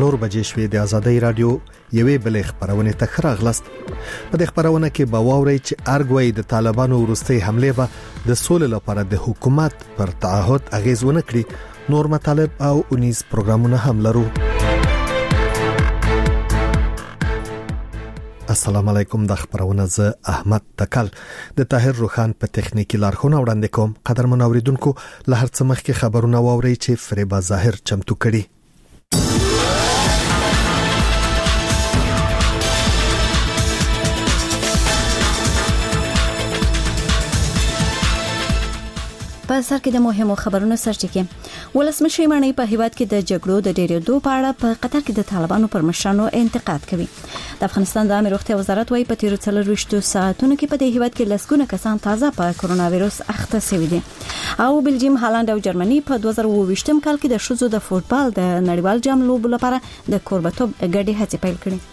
څلور بجې شوې د ازادۍ رادیو یوې بلې خبرونه ته راغلاست. په دې خبرونه کې به واورئ چې ارګوي د طالبانو وروستي حمله به د سولې لپاره د حکومت پر تعهد اغیز ونه کړي. نور مطالب او 19 پروګرامونه هم لرو. السلام علیکم. د خبرونه ز احمد تکل د طاهر روخان په تخنیکی لارښوونه وړاندې کوم. قدرمن اوریدونکو له هر څه مخکې خبرونه واورئ چې فریبا ظاهر چمتو کړي. په سر کې د مهمو خبرونو سرچینه ولسمشر مانی په هیواد کې د جګړو د ډیرېدو په اړه په قطر کې د طالبانو پر مشرانو انتقاد کوي. د افغانستان د امنیت وزارت وايي په تیر 24 ساعتونو کې په دې هیواد کې لسګونه کسان تازه په کرونا وایروس اخته شوي دي. او بلجیم، هالند او جرمني په 2022 کال کې د شوزو د فوتبال د نړیوال جام لوبو لپاره د کوربتوب ګډې هڅې پیل کړې.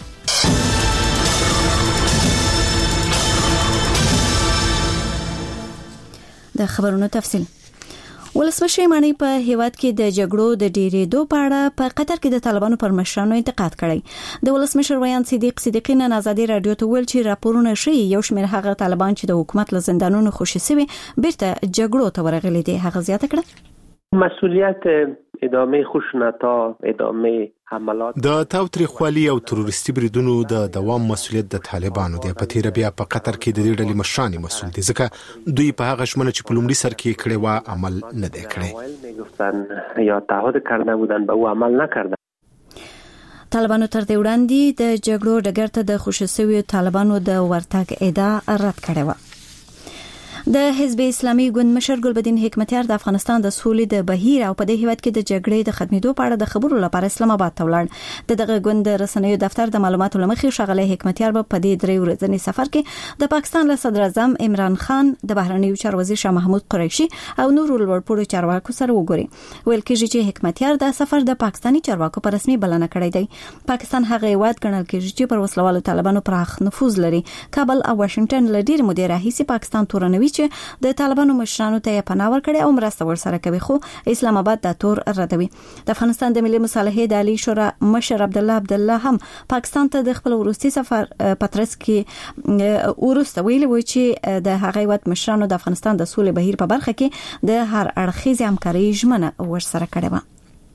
د خبرونو تفصیل. ولسمشر مانی په هیواد کې د جګړو د ډیرېدو په اړه په قطر کې د طالبانو پر مشرانو انتقاد کړی. د ولسمشر ویان صدیقی نن ازادي رادیو ته ویل چې راپورونه ښیي یو شمېر هغه طالبان چې د حکومت له زندانونو خوشي شوي بیرته جګړو ته ورغلي دي. هغه زیاته کړه مسئولیت ادامه خشونت‌ها، ادامه حملات د تاوتریخوالي او تروریستي بریدونو د دوام مسؤلیت د طالبانو دی. په تیر بیا په قطر کې د دې ډلې مشران مسؤل دي ځکه دوی په هغه شمنه چې په لومړي سر کې کړي و عمل نه دی کړی. میگفتن یا تعهد کرده بودن به او عمل نکردن. طالبانو تر دې وړاندې د جګړو ډګر ته د خوشسوي طالبانو د ورتګ ادعا رد کړې و. د حزب اسلامي ګوند مشر ګلبدین حکمتیار د افغانستان د سولې د بهیر او په دې هیواد کې د جګړې د ختمېدو په اړه د خبرو لپاره اسلام آباد ته ولاړ. دغه ګوند رسنیو دفتر د معلوماتو لمخې شغله حکمتیار په دې 3 ورځني سفر کې د پاکستان له صدر اعظم عمران خان، د بهرنیو چارو وزیر شاه محمود قریشي او نورو لوړپوړو چارواکو سره وګوري. ویل کېږي چې حکمتیار د سفر د پاکستاني چارواکو په رسمي بلنه کړی دی. پاکستان هغه هیواد ګڼل کېږي چې پر وسلوالو طالبانو پراخ نفوذ لري. کابل او واشنگټن له ډېر مودې راهیسې پاکستان تورنوي چې د طالبانو مشرانو ته پناه ورکړي او مرسته ورسره کوي، خو اسلام آباد د تور ردوي. د افغانستان د ملي مصالحې د عالی شورا مشر عبدالله هم پاکستان ته د خپل وروستي سفر پترس کې ورسته ویلي و چې د هغه وخت مشرانو د افغانستان د سولې بهیر په برخه کې د هر اړخیز همکاري ژمنه ورسره کړې و.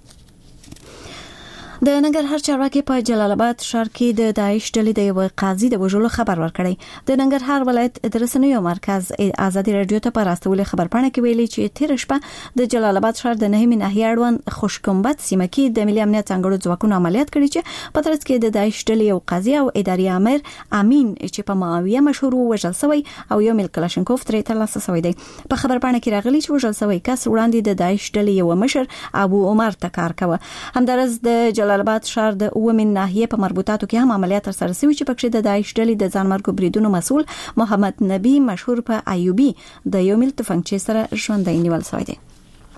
د ننګرهار چارواکي په جلال آباد ښار کې د داعش ډلې د یو قاضي د وژلو خبر ورکړی. د ننګرهار ولایت د رسنیو مرکز ازادي رادیو ته په راستولې خبرپاڼه کې ویلي چې تیر شپه د جلال آباد ښار د نهمې ناحیې اړوند خوشکمبد سیمه کې د ملي امنیت څنګهړو ځواکونو عملیات کړي چې په ترڅ کې د داعش ډلې یو قاضي او اداري امیر امین چې په معاویه مشهور وژل شوی او یو مل کلاشینکوف ترې ترلاسه شوی دی. په خبرپاڼه کې راغلي چې وژل شوی کس وړاندې د داعش ډلې یو مشر ابو عمر تکار کوه. همدارس د جلال آباد ښار د اومن ناحیه په مربوطاتو کې هم عملیات ترسره شوي چې پکې د داعش ډلې د ځانمرګو بریدونو مسؤل محمد نبی مشهور په ایوبي د یو مل تفنګچې سره ژوندۍ نیول شوی دی.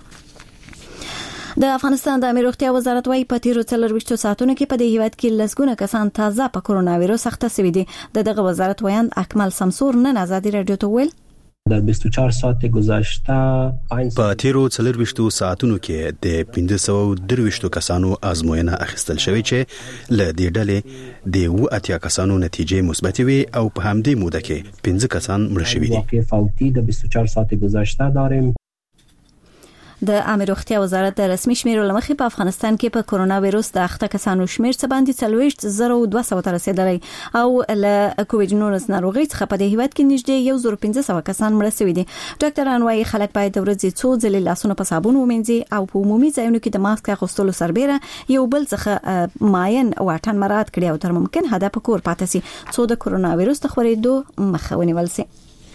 د افغانستان د امنیت وزارت وايي په تیر 24 ساعتونو کې په دې هیواد کې لسګونه کسان تازه په کرونا وایروس اخته شوي دي. دغه وزارت وایي اکمل سمسور نن ازادي رادیو ته ویل در 24 ساعت گذشته په تیرو 24 ساعتونو کې د 523 کسانو ازموینه اخیستل شوې چې له دې ډلې د 80 کسانو نتیجې مثبت وي او په همدې موده کې 15 کسان مړ شوي دي. واقع فوتی د 24 ساعت گذشته داریم. د امنیت وزارت د رسمي شمیرو لمخې په افغانستان کې په کرونا وایروس د اخته کسانو شمیر څه باندې 40,200 ته رسیدلی او له کووډ-19 ناروغي څخه په دې هیواد کې نږدې 1500 کسان مړ شوي دي. ډاکټران وايي خلک باید د ورځې څو ځلې لاسونه په صابون ومینځي او په عمومي ځایونو کې د ماسک اغوستلو سربېره یو بل څخه ماین واټن مراعات کړي او تر ممکن حده په کور پاتې شي څو د کرونا وایروس د خپرېدو مخه ونیول شي.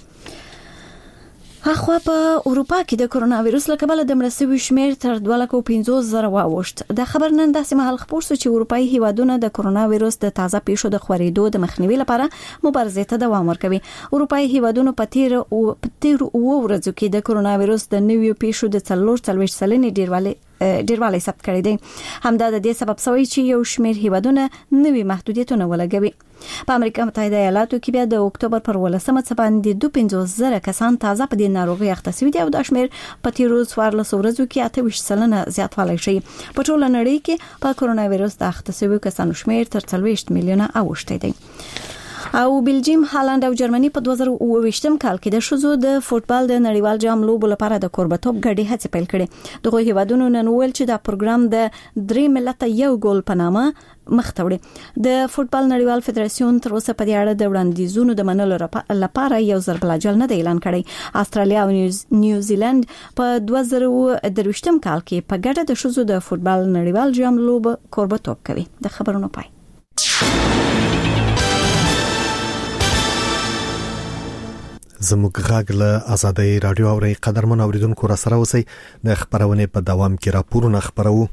اخوا په اروپا کې د کرونا وایروس له کبله د مړسوي شمیر تر 250,000 واوښت. د خبر نن داسې مهال خبر شو چې اروپאי هیوادونه د کرونا وایروس د تازه پیښو د خورېدو د مخنیوي لپاره مبارزې ته دوام ورکوي. اروپאי هیوادونو په تیر ورځو کې د کرونا وایروس د نویو پیښو د 44 سلنې ډیروالی ډیروالی ثبت کړی دی. همدا د دې سبب شوی چې یو شمېر هیوادونه نوي محدودیتونه ولګوي. په امریکا متحده ایالاتو کې بیا د اکتوبر پر 18 څخه باندې 250,000 کسان تازه په دې ناروغي اخته شوي دي او د شمېر په تیرو 14 ورځو کې 28% زیاتوالی شي. په ټوله نړۍ کې په کرونا وایرس د اخته شویو کسانو شمېر تر 40 میلیونه اوښتی دی. او بلجیم، هالند او جرمني په 2022م کال کې د شوزو د فوتبال د نړیوال جام لوبو لپاره د کوربتوب غړي هڅې پیل کړې. دغه هیوادونو نن ویل چې دا پروګرام د 3 ملت یو ګول په نامه مخ ته وړي. د فوتبال نړیوال فدراسیون تر اوسه په دې اړه د وړاندیزونو د منلو لپاره یو ضرب الاجل نه دی اعلان کړی. استرالیا او نیوزیلند په 2023م کال کې په ګډه د شوزو د فوتبال نړیوال جام لوبو کوربتوب کوي. د خبرونو پای. زموږ غږ له آزادۍ رادیو او قدرمن اوریدونکو را سره اوسئ. د خبرونه په دوام کې راپورونه خبرو.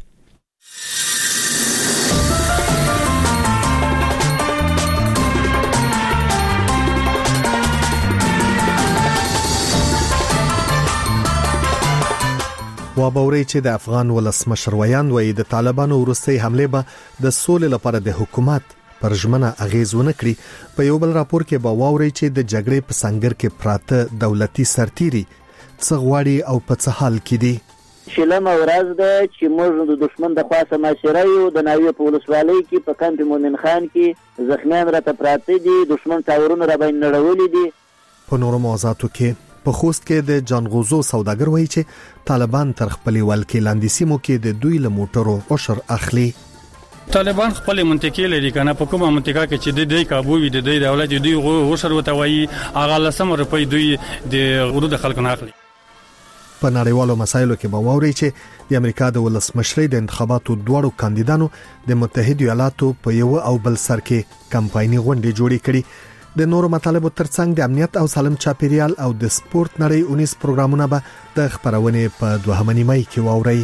وابوري چې د افغان ولسمشر ویاند وایي د طالبانو وروستۍ حمله به د سولې لپاره د حکومت پر ژمنه اغیز ونه کړي. په یو بل راپور کې به واوري چې د جګړې په سنگر کې پراته دولتي سرتيري څه غواړي او په څه حال کې دي. شلمه ورځ ده چې موږ د دشمن د خاصه ماشره یو د ناوی په ولسوالۍ کې په کمپ مومن خان کې زخمیان راته پراته دي. دشمن تاورونه را باندې نړولې دي. په نورو موضوعاتو کې په خوست کې د جانغوزو سوداګر وایي چې طالبان تر خپل ولکې لاندې سیمو کې د دوی له موټرو عشر اخلي. طالبان خپل منطقې لري کنه په کومه منطقه کې چې د کابو وي د دولت دوی غوښر وتوي هغه لسم روپۍ دوی د غرو د خلکو نه اخلي. په نړیوالو مسایلو کې به واوري چې د امریکا د ولسمشرۍ د انتخاباتو دوړو کاندیدانو د متحده ایالاتو په یو او بل سر کې کمپایني غونډې جوړې کړې. د نورو مطالبو ترڅنګ د امنیت او سالم چاپیریال او د سپورت نړۍ 19 پروګرامونه به د خبرونه په 2 مې کې واوري.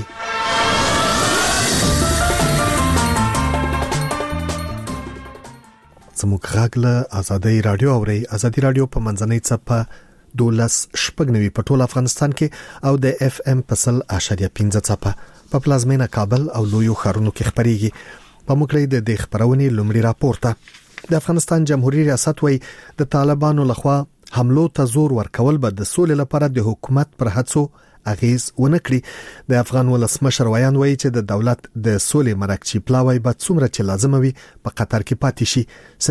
زموږ غږ له آزادۍ رادیو او آزادۍ رادیو په منځنۍ څپه 12.9 په ټول افغانستان کې او د اف ام په 100.15 څپه په پلازمینه کابل او لویو ښارونو کې خبريږي. په مکړې د دې خبرونې لومړی راپورته د افغانستان جمهوریت ریاست وایي د طالبانو لخوا حملو ته زور ورکول به د سولې لپاره د حکومت پر هڅو اغیز ونه کړي. د افغان ولسمشر ویاند وایي چې د دولت د سولې مرکچی پلاوی به څومره چې لازم وي په قطر کې پاتې شي.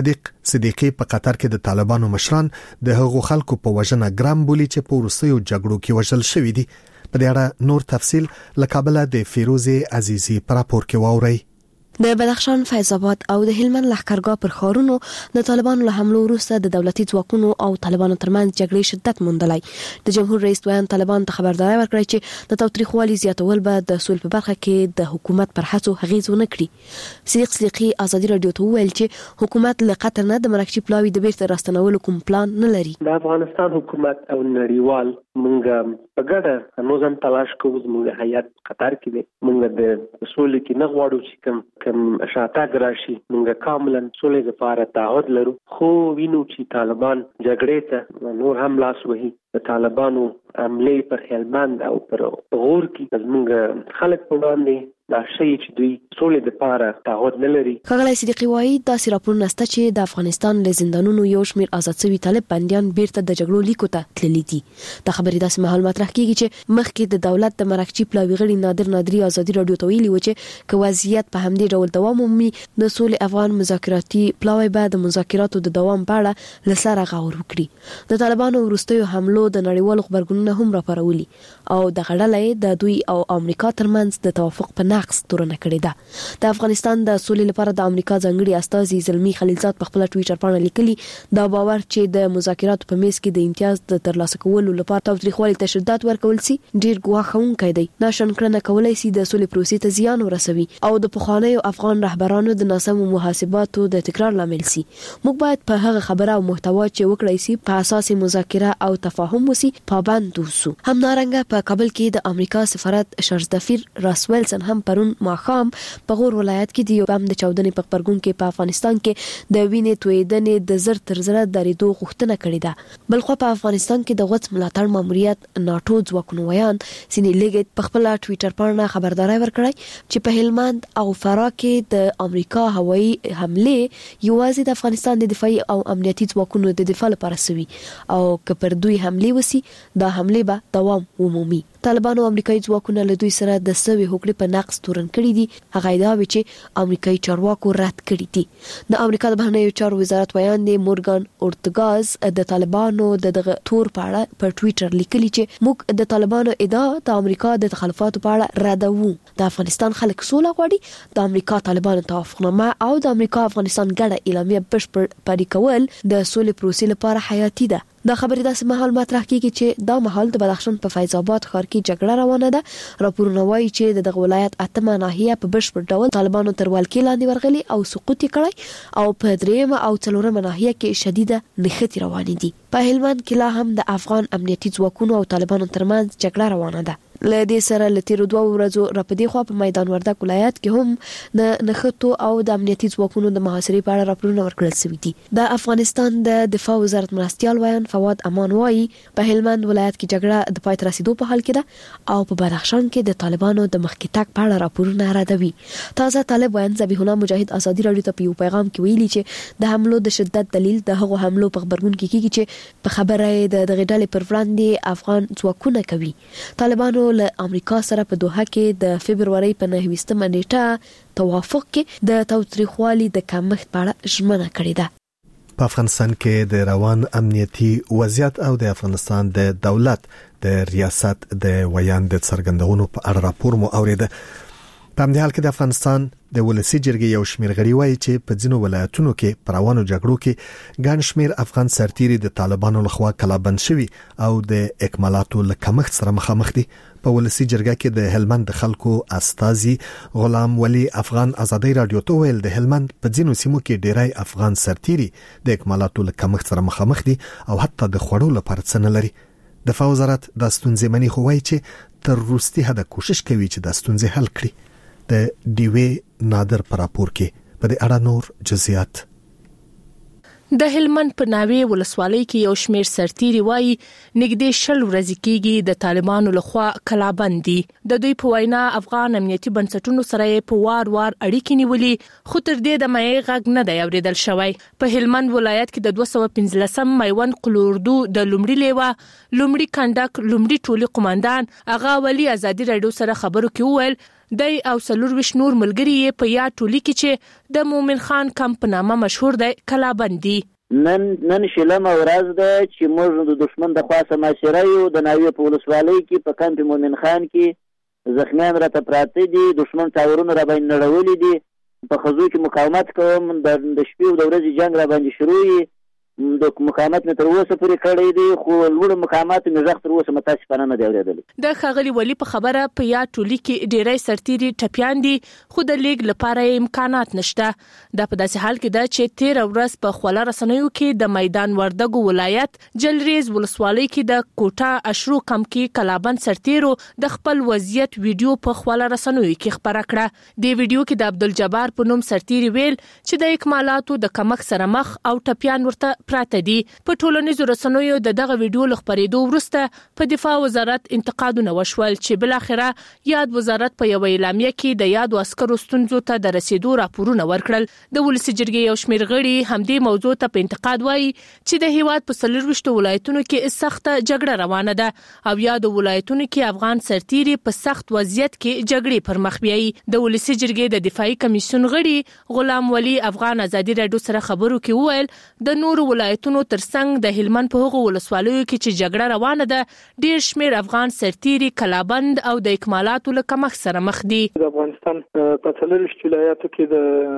صدیقي په قطر کې د طالبانو مشران د هغو خلکو په وژنه ګرام بولی چې په روسیو جګړو کې وژل شوی دي. په دې اړه نور تفصيل لکابل د فیروزه عزیزی پر راپور کې واوري. د بدخشان، فیض آباد او د هلمند لښکرګاه پر ښارونو د طالبانو له حملو وروسته د دولتي ځواکونو او طالبانو ترمنځ جګړې شدت موندلی. د جمهور رئیس ویاند طالبان ته خبرداری ورکړی چې د تاوتریخوالي زیاتول به د سولې په برخه کې د حکومت پر هڅو اغیز ونه کړي. صدیق صدیقي آزادي رادیو ته وویل چې حکومت له قطر نه د مرکچی پلاوی د بیرته راستنولو کوم پلان نه لري. د افغانستان حکومت او نړیوال مونږ په ګډه نوزم تلاش کوو. زموږ هیات قطر کې دی. مونږ د سولې کې نه غواړو چې کوم شاتګ راشي. مونږ کاملا سولې لپاره تعهد لرو، خو وینو چې طالبان جګړې ته نور هم لاس وهي. د طالبانو عملې پر هلمند او پر غور کې زموږ خلک په وړاندې دا شی چې دوی سولې لپاره تعهد نه لري. ښاغلی صدیقي وایي داسې راپورونه شته چې د افغانستان له زندانونو یو شمېر آزاد شوي طالب بندیان بیرته د جګړو لیکو ته تللي دي. دا خبرې داسې مهال مطرح کیږي چې مخکې د دولت د مرکچی پلاوی غړي نادر نادري آزادي رادیو ته ویلي و چې که وضعیت په همدې ډول دوام ومومي د سولې افغان مذاکراتي پلاوی به د مذاکراتو د دوام په اړه له سره غور وکړي. د طالبانو وروستیو حملو د نړیوالو خبرګونونو هم راپارولي او د غړلې د دوی او امریکا ترمنځ د توافق په نقص تورنه کړې ده. د افغانستان د سولې لپاره د امریکا ځانګړي استازي زلمی خلیلزاد په خپل ټوئیټر باندې لیکلي دا باور چې د مذاکراتو په میز کې د امتیاز د ترلاسه کولو لپاره تاوتریخوالي ته شدت ورکول سي ډیر ګواښونکی دی. ناشنکړنه کولای سي د سولې پروسې ته زیان ورسوي او د پخوانیو افغان رهبرانو د ناسمو محاسباتو د تکرار لامل سي. موږ باید په هغه خبره او محتوا چې وکړای سي په اساس مذاکره او تفاهم وسی پابند اوسو. همدارنګه په کابل کې د امریکا سفارت شرزدفیر راس ویلسن هم پرون ماښام په غور ولایت کې د یو بم د چاودنې په خبرګون کې په افغانستان کې د وینې تویدنې د زر تر زره درېدو غوښتنه کړې ده. بلخو په افغانستان کې د غوڅ ملاتړ ماموریت ناتو ځواکونو ویان سینې لګید په خپل ټوئیټر باندې خبرداري ورکړی چې په هلمند او فراه کې د امریکا هوایي حمله یوازې د افغانستان د دفاعي او امنیتي ځواکونو د دفاع لپاره سوي او که پر دوی حمله وسی دا حمله به دوام ومومي. طالبانو امریکایي ځواکونه له دوی سره د سوي هوکړې په نقض تورن کړی دي. هغه دا وی چې امریکایي چارواکو رد کړی دي. د امریکا د بهرنیو چارو وزارت ویان دی مورګان اورتګاز د طالبانو دغه تور په اړه په ټوئیټر لیکلی چې موږ د طالبانو ادعا د امریکا د تخلفاتو په اړه ردوو. د افغانستان خلک سوله غواړي. د امریکا طالبانو توافقنامه او د امریکا افغانستان ګډه اعلامیه بشپړ پلي کول د سولې پروسې لپاره حیاتي ده. دا خبرې داسې مهال مطرح کیږي چې دا مهال د بدخشان په فیض آباد ښار کې جګړه روانه ده. راپورونه وایي چې دغه ولایت اتمه ناحیه په بشپړ ډول طالبانو تر ولکې لاندې ورغلي او سقوط کړی او په دریمه او څلورمه ناحیه کې شدیده نښتې روانې دي. په هلمند کې لا هم د افغان امنیتي ځواکونو او طالبانو ترمنځ جګړه روانه ده. له دې سره له تیرو 2 ورځو راپدې خوا په میدان وردګ ولایت کې هم د نښتو او د امنیتي ځواکونو د محاصرې په اړه راپورونه ورکړل شوي دي. د افغانستان د دفاع وزارت مرستیال ویان فواد امان وایي په هلمند ولایت کې جګړه د پای ته رسیدو په حال کې ده او په بدخشان کې د طالبانو د مخکې تګ په اړه راپورونه راډوي. تازه طالب ویان ذبیح الله مجاهد ازادي رادیو ته په یو پیغام کې ویلي چې د حملو د شدت دلیل د هغو حملو په خبرګون کې کیږي چې په خبره د دغه ډلې پر وړاندې افغان ځواکونه کوي. طالبانو له امریکا سره په دوحه کې د فبرवरी په 9 نیټه توافق کې د تاوتریخوالي د کمښت په اړه ژمنه کړې ده. په افغانستان کې د روان امنیتي وضعیت او د افغانستان د دولت د ریاست د ویان د څرګندونو په اړه راپور مو اوریده. په همدې حال کې د افغانستان د ولسی جرګې یو شمېر غړي وایي چې په ځینو ولایتونو کې په روانو جګړو کې ګڼ شمېر افغان سرتیري د طالبانو لخوا کلابند شوي او د اکمالاتو له کمښت سره مخامخ دي. په ولسی جرګه کې د هلمند د خلکو استازي غلام ولی افغان ازادي رادیو ته ویل د هلمند په ځینو سیمو کې ډیری افغان سرتیري د اکمالاتو له کمښت سره مخامخ دي او حتی د خوړو لپاره څه نه لري. دفاع وزارت د ستونزې مني خو وایي چې تر وروستي حده کوشش کوي چې د ستونزې حل کړي. د ډیوی نادر پر راپور کې په دې اړه نور جزئیات. د هلمند په ناوې ولسوالۍ کې یو شمېر سرتیري وایي نږدې 10 ورځې کېږي د طالبانو لخوا کلابند دي. د دوی په وینا افغان امنیتي بنسټونو سره په وار اړیکې نیولې خو تر دې د مې غږ نه دی اوریدل شوی. په هلمند ولایت کې د 215 میوند قلوردو د لومړي لیوا لومړي کندک لومړي ټولي قوماندان اغا ولی ازادي رادیو سره خبرو کې وویل دای او سلوروش نور ملګری په یا ټولي کې چې د مومن خان کمپ په نامه مشهور دی کلابندي. نن شلمه ورځ ده چې موږ د دشمن د خاصه معاشره یو د ناوې په ولسوالۍ کې په کمپ مومن خان کې زخمیان راته پراته دي. دشمن تاورونه را باندې نړولې دي. په خزو کې مقاومت کوم د شپې او د ورځې جنگ را باندې شروع د مقاومت تر اوسه پورې کړی دی خو لوړ مقاومت نه ځخ تر اوسه متاسفانه نه دی اوریدل. د خغلی ولی په خبره په یا ټولي کې ډیری سرتیري ټپیان دي خو د لیګ لپاره امکانات نشته. دا په داسې حال کې ده چې 13 ورځ په خوله رسنیو کې د میدان وردګو ولایت جلریز ولسوالۍ کې د کوټه اشرو کم کې کلابند سرتیرو د خپل وضعیت ویډیو په خوله رسنیو کې خبره کړه. د ویډیو کې د عبدالجبار په نوم سرتیري ویل چې د اکمالاتو د کمک سره مخ او ټپیان ورته پراته دي. په ټولنیزو رسنیو دغه ویډیو لخبرېدو وروسته په دفاع وزارت انتقادونه وشول چې بل اخره یاد وزارت په یو اعلامیه کې د یاد عسکرو ستونزو ته د رسیدو راپورونه ورکړل. د ولسی جرګې یو شمېر غړي همدې موضوع ته په انتقاد وایي چې د هیواد په 24 ولایتونو کې سخته جګړه روانه ده او یاد ولایتونو کې افغان سرتیري په سخت وضعیت کې جګړې پر مخ بیاي. د ولسی جرګې د دفاعي کمیسیون غړي غلام ولی افغان ازادي رادیو سره خبرو کې وویل د نور ولایتونو ترڅنګ د هلمند په هغو ولسوالیو کې چې جګړه روانه ده ډیر شمېر افغان سرتیري کلابند او د اکمالاتو له کمښت سره مخ دي. د افغانستان په 40 ولایاتو کې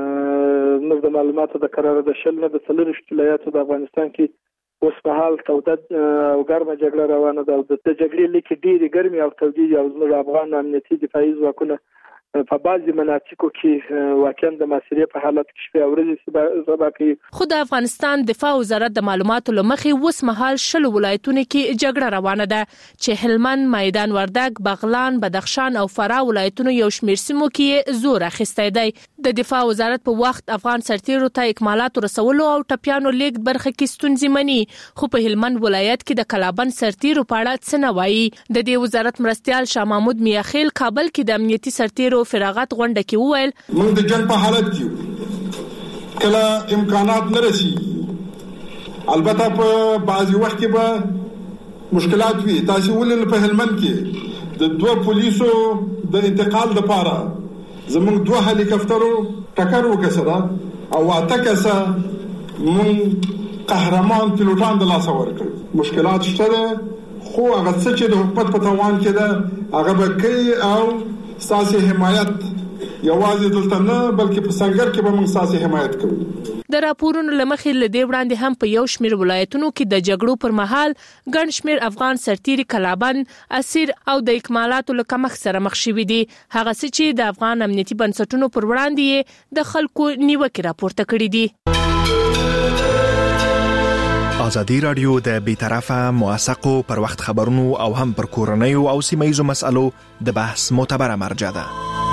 د معلوماتو د قرار د شل نه د 40 ولایاتو د افغانستان کې اوس په حال توده او ګرمه جګړه روانه ده. د جګړې لیکي ډېری ګرمي او تودې او د افغان امنیتي دفاعي ځواکونه په بعضي مناطقو کې واقعا د محاصرې په حالت کې شپه ورځې سبا کوي. خو د افغانستان دفاع وزارت د معلوماتو لمخې اوس مهال 10 ولایتونو کې جګړه روانه ده چې هلمند، میدان وردګ، بغلان، بدخشان او فراه ولایتونو یو شمېر سیمو کې زور اخیستی دی. د دفاع وزارت په وخت افغان سرتیرو ته اکمالات رسولو او ټپیانو لیږد برخه کې ستونزې مني، خو په هلمند ولایت کې د کلابند سرتیرو په اړه څه نه وایي. د دې وزارت مرستیال شاه محمود میاخیل کابل کې د امنیتي سرتیرو فراغت غونډه کې وویل موږ د جنگ په حالت کې کله امکانات نه رسي، البته په بعضي وخت کې به مشکلات وي. تاسو ولې په هلمند کې د 2 پولیسو د انتقال لپاره زموږ 2 هلیکاپټرو ټکر وکړه او 8 کسه مون قهرمان پیلوټان د لاس ورکړ. مشکلات شته خو هغه څه چې د حکومت په توان کې ده هغه به کوي او ساسي حمایت یوازې دلته نه بلکې په سنگر کې به موږ ساسي حمایت کوو. د راپورونو لمخې لدی وړاندې هم په یو شمېر ولایتونو کې د جګړو پر مهال ګڼ شمېر افغان سرتیري کلابند، اسیر او د اکمالاتو له کمښت سره مخ شوي دي. هغه څه چې د افغان امنیتي بنسټونو پر وړاندې د خلکو نیوکې راپورته کړي دي. ازادي رادیو د بیطرفه موثقو پر وخت خبرونو او هم پر کورنیو او سیمه‌ییزو مسالو د بحث معتبره مرجع ده.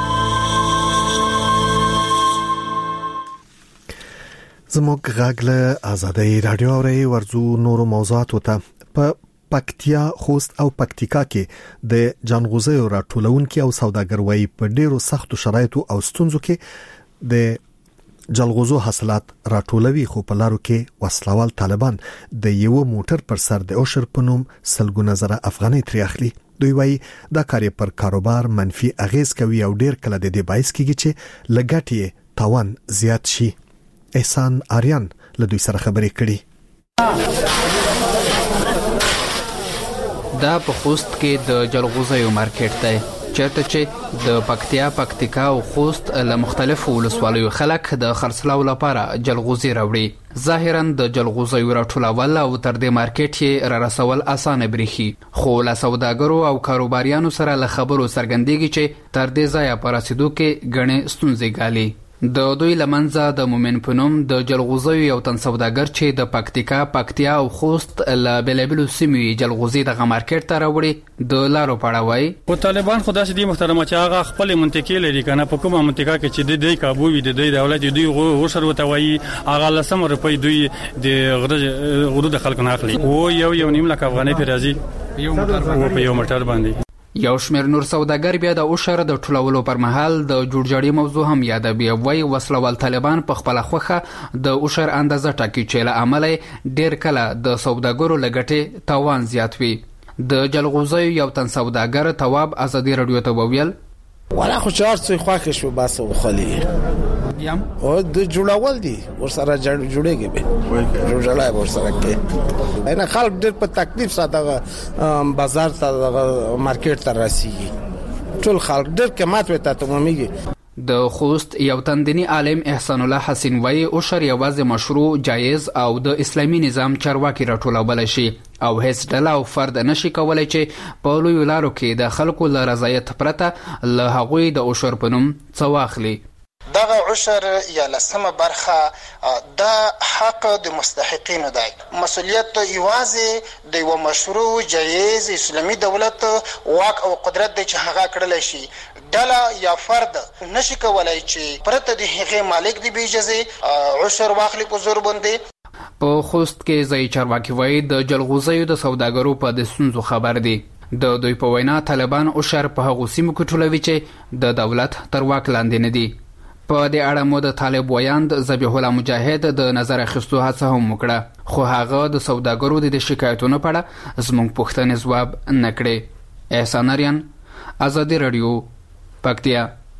زموږ غږ له ازادي رادیو اوري ورزو نورو موضوعاتو ته. په پکتیا، خوست او پکتیکا کې د جانغوزیو راټولونکو او سوداګروي په ډیرو سختو شرایطو او ستونزو کې د جلغوزو حاصلات راټولوي، خو په لارو کې وسلوال طالبان د یو موټر پر سر د اوشر په نوم سلګونه زره افغانۍ ترې اخلي. دوی وایي دا کار پر کاروبار منفي اغیز کوي او ډیر کله د دې باعث کیږي چې لګټي تاوان زیات شي. احسان آریان له دوی سره خبرې کړي. دا په خوست کې د جلغوزیو مارکیټ دی چېرته چې د پکتیا، پکتیکا او خوست له مختلفو ولسوالیو خلک د خرڅلاو لپاره جلغوزي راوړي. ظاهراً د جلغوزیو راټولول او تر دې مارکیټ یې را رسول اسانه بریخي، خو له سوداګرو او کاروباریانو سره له خبرو څرګندېږي چې تر دې ځایه په رسیدو کې ګڼې ستونزې ګالي. د دوی لمنځه د مومن پنوم د جلغوزیو یو تن سوداګر چې د پکتیکا، پکتیا او خوست له بلبلو سیمې جلغوزي د مارکیټ ته راوړي د لارو پړاوي. په طالبان خدا سي دي محترمه چې هغه خپل منطقې لري کنه په کومه منطقه کې چې د کابو وي د دولت دوی غوښر وتوي هغه لسم روپۍ دوی د غرو د خلکو نه اخلي او یو نیم لک افغانۍ پر راځي یو موټر باندې. یو شمېر نور سوداګر بیا د اوشر د ټولولو پر مهال د جوړجاړي موضوع هم یادوي. وایي وسلوال طالبان په خپل خوخه د اوشر اندازه ټاکي چې له عمله ډیر کله د سوداګرو لګټي تاوان زیات وي. د جلغوزیو یو تن سوداګر تواب ازادي رادیو ته وویل ولا خو چار څه خوښ شو باسو خلی یم او د جوړول دي ورسره جوړيږي به جوړلای ورسره کې انا خلک ډېر په تکلیف ساده بازار ته مارکیټ ته راسي ټول خلک ډېر قیمت وته ته موميږي. د خوست یو تندنی عالم احسان الله حسین وایي اوشر یوازې مشروع، جایز او د اسلامي نظام چارواکي راټولول شي او هیڅ ډله او فرد نشي کولای چې په لوی لارو کې د خلکو له رضایت پرته له هغوی د اوشر په نوم څه واخلي. دغه عشر یا لسمه برخه دا حق د مستحقینو دی. مسؤلیت یوازې د یو مشروع، جایز اسلامي دولت واک او قدرت دی چې هغه کړل شي. ډله یا فرد نشي کولای چې پرته د هغې مالک دی بې اجازې عشر واخلي په زور باندې. په خوست کې ځایي چارواکي وایي د جلغوزیو د سوداګرو په د ستونزو خبر دي. د دوی په وینا طالبان عشر په هغو سیمو کې ټولوي چې د دولت تر واک لاندې نه دي. په دې اړه مو د طالب ویاند ذبیح الله مجاهد د نظر اخیستو هڅه هم وکړه، خو هغه د سوداګرو د شکایتونو په اړه زموږ پوښتنې ځواب نه کړې. احسان آریان، ازادي رادیو، پکتیا.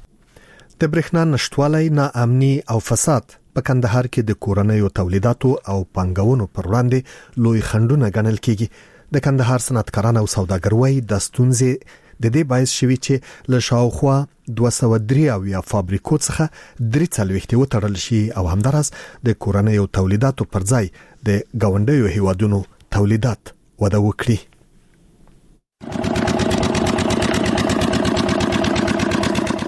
د برېښنا نشټوالي، ناامني او فساد په کندهار کې د کورنیو تولیداتو او پنګونو پر وړاندې لوی خنډونه ګڼل کیږي. د کندهار صنعتکاران او سوداګروي د ستونزې د دې باعث شوی چې له شاوخوا 203 فابریکو څخه 43 وتړل شي او همدارس د کورنیو تولیداتو پر ځای د ګاونډیو هیوادونو تولیدات وده وکړي.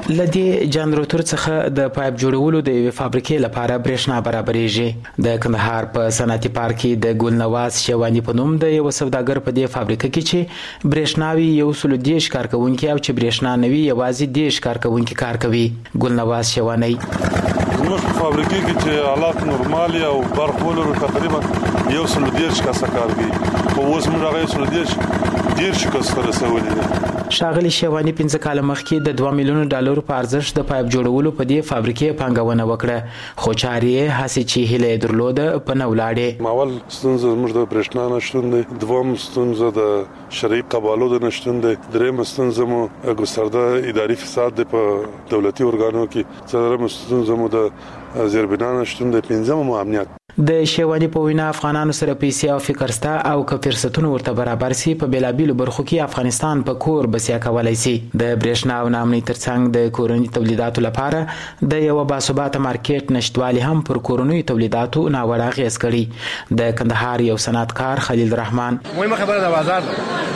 لدی جنراتور څخه د پایپ جوړولو د فابریکې لپاره برېښنا برابرېږي. د کندهار په صنعتي پارک کې د ګلنواز شیوانی په نوم د یو سوداګر په دې فابریکه کې چې برېښناوي 110 کارکونکي او چې برېښنا نوي یوازې 10 کارکونکي کار کوي. ګلنواز شیوانی موږ په فابریکه کې چې حالات نورمالي او برخولو تقریبا 110 کسه کار کوي. په اوس موږ هغه 110 کسه رسولي دي. شاغلی شیوانی 15 کال مخکې د 2 میلیون ډالر په ارزښت د پایپ جوړولو په دې فابریکې پانګونه وکړه، خو چارې هڅې چې هیله درلوده په نه ولاړې. اول ستونزه موږ د برېښنا نشټون دی، دوم ستونزه د شرعي قبالو د نشټون دی، دریم ستونزه مو ګسترده اداري فساد دی په دولتي ارګانو کې، څلورم ستونزه مو د زیربنا نشټون دی، پنځم مو امنیت. د شیوانی په وینا افغانانو سره پیسې او فکرستا او که فرصتونه ورته برابر سي په بیلابیلو برخو کې افغانستان په کور بسیا کولای سي. د برېښنا او نامني ترڅنګ د کورنۍ تولیداتو لپاره د یو باثباته مارکیټ نشټوالي هم پر کورنۍ تولیداتو ناوړه اغېز کړي. د کندهار یو صنعتکار خلیل رحمان مهمه خبره د بازار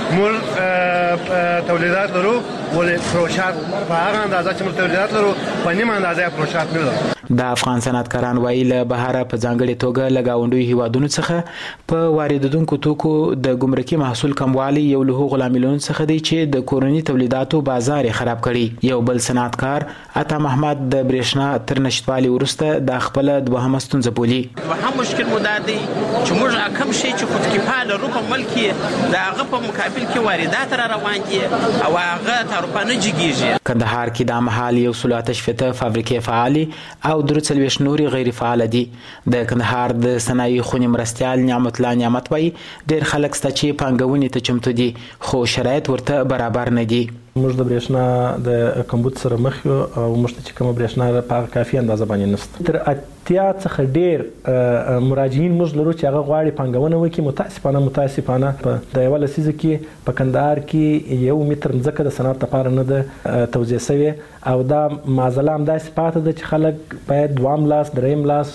مول تولیدات لرو ولې پروشات په هغه اندازه چې مول تولیدات لرو په نیمه اندازه پروشات نه لرو. د افغان صنعتکاران وایي له بهر په ځانګړي توګه لګاونډي هیوادونو څخه په واردونکو توکو د ګمرکي محصول کموالی یو له غلاملونو څخه دی چې د کورنۍ تولیداتو بازار خراب کړي. یو بل صنعتکار عطا محمد د برېښنا تر نشټوالي ورسته د خپل دوهمه ستونزه بولي. دوهم مشکل مو دا دی چې موږ کوم شی چې خودکفاله رو په ملک کې د هغه په مقابل کې واردات را روان دي او هغه تاروپا نه جګیږي. کندهار کې د محل یو سلواتش فته فابریکې فعالي او درڅلويش نوري غیر فعال دي. د کندهار د صنایع خونی مرستيال نعمت الله نعمت وای ډیر خلک ست چې پنګونې ته چمتو دي خو شرایط ورته برابر نه دي. موږ د برېښنا د کمبود سره مخ یو او موږ ته چې کوم برېښنا په کافي اندازه باندې نشته. تر اتیا څخه ډیر مراجعین موږ لرو چې هغه غواړي پنګونه وکړي. متاسفانه په د یو لسیزه کې په کندهار کې 1 متر ځمکه د صنعت لپاره نه ده توزیع شوی او دا معضله هم داسې پاتې ده چې خلک باید دوام لاس دریم لاس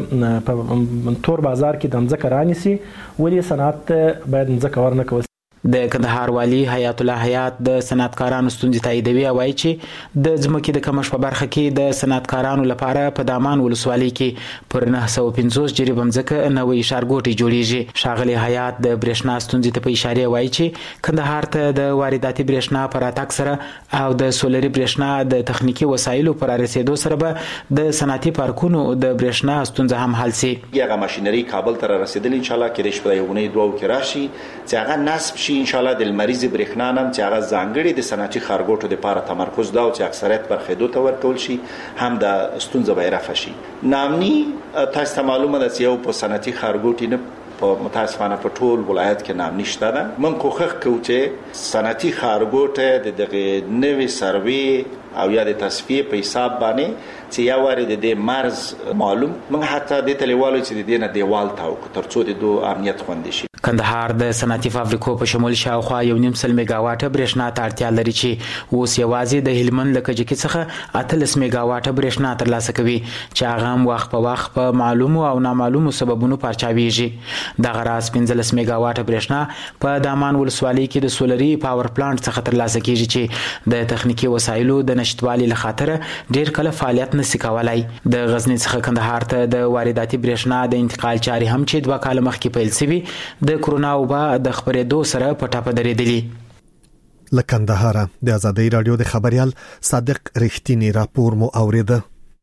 په تور بازار کې د ځمکه رانیسي ولې صنعت باید ځمکه ورنکوي. د کندهار والی حیات الله حیات د صنعتکارانو ستونزې تاییدوي او وایي چې د ځمکې د کمښت په برخه کې د صنعتکارانو لپاره په دامان ولسوالۍ کې پر 950 جریب ځمکه نوې ښارګوټي جوړیږي. ښاغلی حیات د برېښنا ستونزې ته په اشاره وایي چې کندهار ته د وارداتي برېښنا پر اتاک سره او د سولري برېښنا د تخنیکی وسایلو پر رسیدو سره به د صنعتي پارکونو د برېښنا ستونزه هم حل شي. هغه ماشينري کابل ته رسیدل ان شاء الله کې رښتیا یو نه دوه کې راشي چې هغه نصب ان شاء الله د مریض برېښنا نام چې هغه ځانګړي د صنعتي خارګوټو لپاره تمرکز دا او چې اکثریت برخېدو ته ورکول شي هم د ستونزه به رفع شي. نامني تاسو ته معلومه ده چې یو په صنعتي خارګوټي نه په متاسفانه په ټول ولایت کې نام نشته ده. من کوښښ کوم چې صنعتي خارګوټه د دغه نوې سروي او یا د تصفیه په حساب باندې چې یا وارد د مرز معلوم من حتی د تلیوالو چې د دینه دیوال تاو ترڅو د دو امنیت خوندي شي. کندهار د صنعتي فابریکو په شمول شاوخوا 1.5 میگاواټه برېښنا ته اړتیا لري چې اوس یوازې د هلمند لکجکی څخه 13 میگاواټه برېښنا ترلاسه کوي چې هغه هم وخت په وخت په معلومو او نامعلومو سببونو پارچاویږي. د غراس 15 میگاواټه برېښنا په دامان ولسوالۍ کې د سولري پاور پلانټ څخه ترلاسه کیږي چې د تخنیکی وسایلو د نشټوالي لخاطر ډیر کله فعالیت نشي کولای. د غزنی څخه کندهار ته د وارداتي برېښنا د انتقال چاري هم چې 2 کال مخکې پیل شوی د کرونا وبا د خبرېدو سره په ټاپه درېدلې. لکندهار د ازادۍ رادیو د خبريال صادق رښتینی راپور مو اوریده.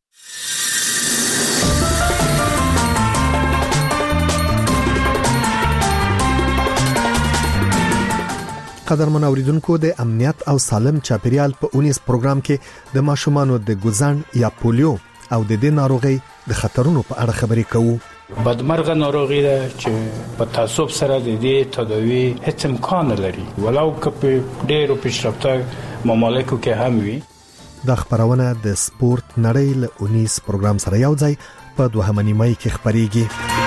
قدرمن اوریدونکو د امنیت او سالم چاپیریال په 19 پروګرام کې د ماشومانو د ګوزن یا پولیو او د دې ناروغي د خطرونو په اړه خبرې کوو. بدمرغه ناروغي ده چې په تعصب سره د دې تداوی هیڅ امکان لري ولو که په ډېرو پیشرفته ممالکو کې هم وي. د خبرونه د سپورت نړۍ له 19 پروګرام سره یو ځای په 2 نیمه کې خبريږي.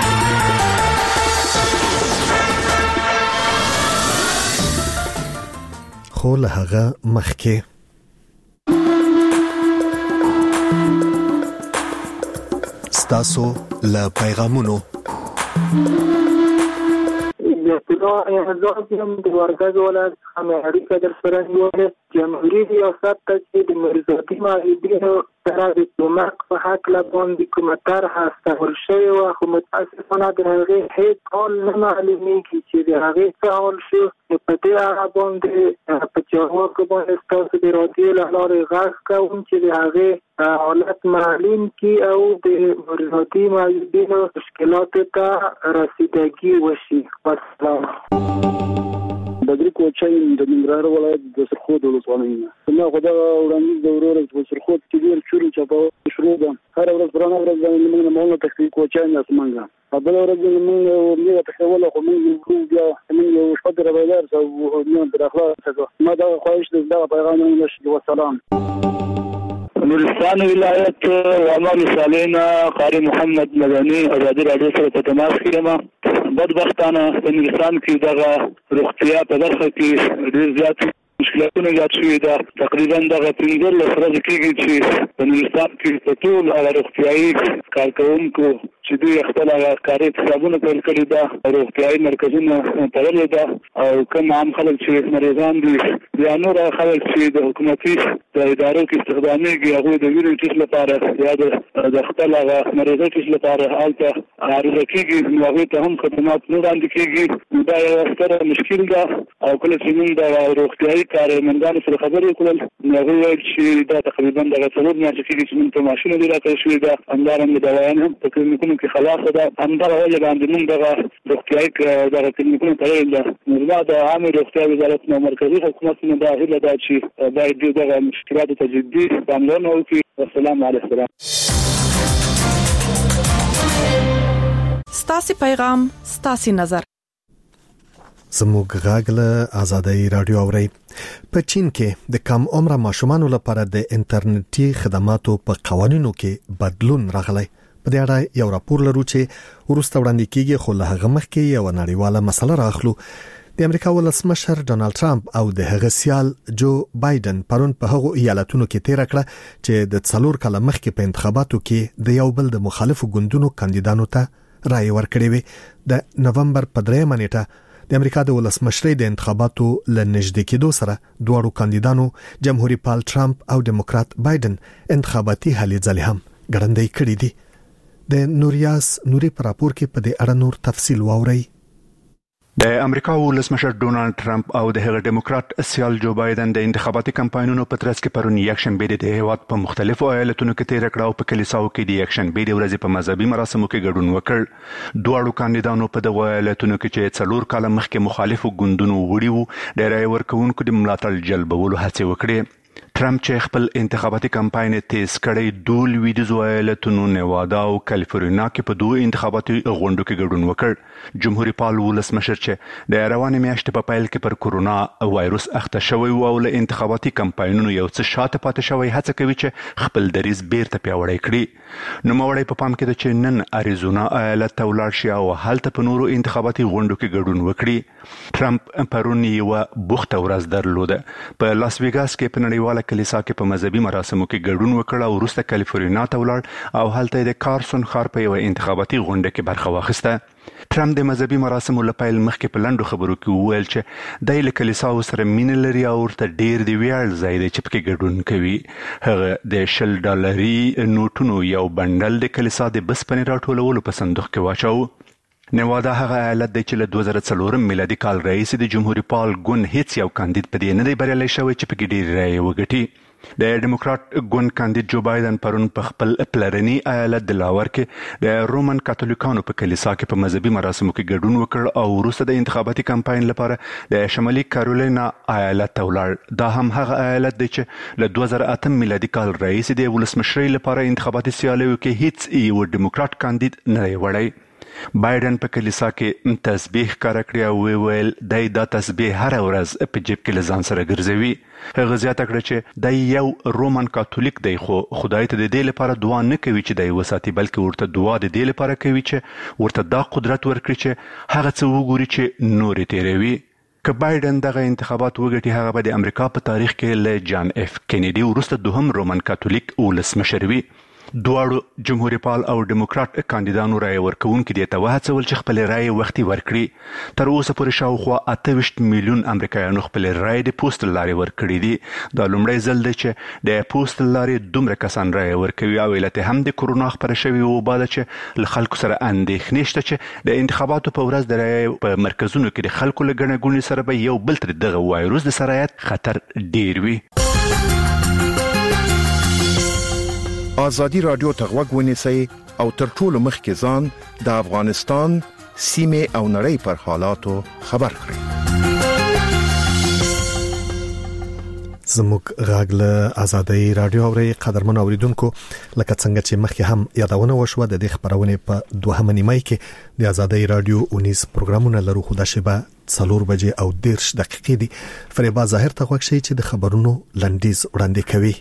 خو له هغه مخکې ستاسو له پیغامونو د اعزاز هم د ورګز ولایت همغږي در سره نیولې جمهوریت ریاست ته چې د مرزادي معاهدینو سره د کومک په حق لا باندې کومه طرح استول شوې وه، خو متاسفانه د هغې هیڅ حال نه معلومیږي چې د هغې څه حال شو. په دې اړه باندې په چارواکو باندې ستاسو د راډیو له لارې غږ کوم چې د هغې حالت معلوم کړي او د مرزادي معاهدینو مشکلاتو ته رسیدګي وشي. والسلام. بدري کوچای د ننګرهار ولایت د سرخود ولسوالۍ نه خو دا وړاندیز د ورور په سرخود کې ډیر چوري چاپاو شروع ده. هر ورځ پرانه ورځ باندې موږ نه تخصیص کوچای نه سمنګا په بل ورځ موږ تخول خو موږ بیا موږ شپه دربایدار او نه داخله څه ما دا خواهش د پیغام نشي. والسلام. نورستان ولایت عمل صالحنا قاری محمد مدني ازادي رادیو سره په تماس کې یم. بدبختانه په نورستان کې دغه روغتیا په برخه کې ډیر زیات مشکلاتونه زیات شوي ده. تقریبا دغه 15 ورځې کېږي چې په نورستان کې په ټول هغه روغتیایي کارکوونکو چې دوی خپل کاري حسابونه پیل کړي ده، روغتیایي مرکزونه تړلي ده او کوم عام خلک چې مریضان دي یا نور خلک چې د حکومتي د ادارو کې استخدامیږي هغوی د ویرو ټیسټ لپاره یا د خپل هغه مریضو ټیسټ لپاره هلته عرضه کېږي، نو هغوی ته هم خدمات نه وړاندې کېږي. دا یوه ستره مشکل ده او کله چې موږ د روغتیایي کارمندانو سره خبرې کړل نو هغوی ویل چې دا تقریبا دغه 4 میاشتې کېږي چې موږ ته معاشونه دي راکړل شوي ده، همدارنګه دوايان هم په کلینیکونو کې خلاصه ده. همدغه وجه باندې موږ دغه روغتیایي دغه کلینیکونه تړلي ده. نو دا د عامې روغتیا وزارت نه مرکزي حکومت نه دا هیله ده چې باید دوی دغه مشکلاتو ته جدي پاملرنه وکړي. والسلام علیکم. ستاسو پیغام ستاسو نظر. زموږ غږ له آزادۍ رادیو اوري. په چین کې د کم عمره ماشومانو لپاره د انټرنیټي خدماتو په قوانینو کې بدلون راغلی. په دې اړه یو راپور لرو چې ورسته وړاندې کیږي، خو له هغه مخکې یو نړیواله مسله راخلو. د امریکا ولسمشر ډونالد ټرمپ او د هغه سیال جو بایدن پرون په هغو ایالتونو کې تیر کړه چې د 4 کال مخکې په انتخاباتو کې د یو بل د مخالفو ګوندونو کاندیدانو ته رائے ورکړې وي. د نومبر په 3 نیټه د امریکا د ولسمشرۍ د انتخاباتو له نږدې کېدو سره دواړو کاندیدانو جمهوریت پال ټرمپ او ډیموکرات بایدن انتخاباتي هلې ځلې هم ګړندۍ کړې دي. د نوریاس نوري پر راپور کې په دې اړه نور تفصیل واورئ. د امریکا ولسمشر ډونالد ټرمپ او د هغه ډیموکرات سیال جو بایدن د انتخاباتي کمپاینونو په ترڅ کې پرون یکشنبه د هیواد په مختلفو ایالتونو کې تیر کړه او په کلیساو کې د یکشنبه د ورځې په مذهبي مراسمو کې ګډون وکړ. دوه کاندیدانو په دغه ایالتونو کې چې 4 کال مخکې مخالفو ګوندونو وړي وو د رای ورکوونکو د ملاتړ جلبولو هڅه وکړه. ټرمپ چې خپل انتخاباتي کمپاین تیز کړی دول ویډیو ایالتونو نیوادا او کالیفورنیا کې په دوه انتخاباتي غونډو کې ګډون وکړ. جمهوریت پال ولسمشر چې د روانې میاشتې په پیل کې پر کورونا وایروس اخته شوی او له انتخاباتي کمپاینونو یو څه شاته پاتې شوی هڅه کوي چې خپل دریځ بیرته پیاوړی کړي. نو موري په پام کې د چې نن اریزونا ایالت ته ولاړ شي او هلته په نورو انتخاباتي غونډو کې ګډون وکړي. ټرمپ پرون یو بوخته ورځ درلوده. په لاس ویګاس کې په نړیواله کلیسا کې په مذهبي مراسمو کې ګډون وکړ او وروسته کالیفورنیا ته ولاړ او هلته د کارسون ښار په یو انتخاباتي غونډه کې برخه واخیسته. ټرمپ د مذهبي مراسمو لپاره مخکې په لندو خبرو کې وویل چې د کلیسا سره مینه لري او ورته ډیر دی ویاړ ځای دی چې پکې ګډون کوي. هغه د $10 نوټونو یو بندل د کلیسا د بسپنې راټولولو په صندوق کې واچاو. نیوادا هغه ایالت دی چې له 2004 میلادي کال رئیس د جمهوریت پال ګوند هیڅ یو کاندید په دې نه دی بریالی شوی چې پکې ډیر رای وګټي. د ډیموکرات ګوند کاندید جو بایدن پرون په خپل پلرني ایالت د لاور کې د رومن کاتولیکانو په کلیسا کې په مذهبي مراسمو کې ګډون وکړ او وروسته د انتخاباتي کمپاین لپاره د شمالي کارولینا ایالت ته ولاړ. دا هم هغه ایالت دی چې له 2008 میلادي کال رئیس د ولسمشرۍ لپاره انتخاباتي سیالیو کې هیڅ یو ډیموکرات کاندید نه دی وړی. بایدن په کلیسا کې تسبیح کار کړی او ویل دای دا تسبیح هر ورځ په جیب کې لزان سره ګرځوي. هغه زیاته کړه چې د یو رومن کاتولیک دی خو خدای ته د دې لپاره دعا نه کوي چې د وساتي بلکې ورته دعا د دې لپاره کوي چې ورته دا قدرت ورکړي چې هغه څه وګوري چې نور تیروي. که بایدن دغه انتخابات وګټي هغه به د امریکا په تاریخ کې له جان اف کینیډي وروسته دوهم رومن کاتولیک ولسمشر وي. دواړو جمهوریت پال او ډیموکرات کاندیدانو رای ورکوونکو دې ته وهڅول چې خپل رای وختي ورکړي. تر اوسه پورې شاوخوا 28 میلیون امریکایانو خپل رای د پوسټل لارې ورکړي دي. دا لومړی ځل دی چې د پوسټل لارې دومره کسان رای ورکوي او علت هم د کورونا خپره شوې وبا ده چې له خلکو سره اندېښنې شته چې د انتخاباتو په ورځ د رای په مرکزونو کې د خلکو له ګڼه ګوڼې سره به یو بل تر دغه وایروس د سرایت خطر ډیر وي. آزادی رادیو ته غوږ ونیسئ او تر ټولو مخکې ځان د افغانستان سیمې او نړۍ پر حالاتو خبر کړئ. زموږ غږ له آزادی رادیو اوري قدرمن اوریدونکو، لکه څنګه چې مخکې هم یادونه وشوه د دې خبرونه په 2 نیمه کې د آزادی رادیو 19 پروګرامونه لرو، خو د شبا 4 بجې او 10 دقیقې دي. فریبا ظاهر ته غوښ شي چې د خبرونو لنډیز وړاندې کوي.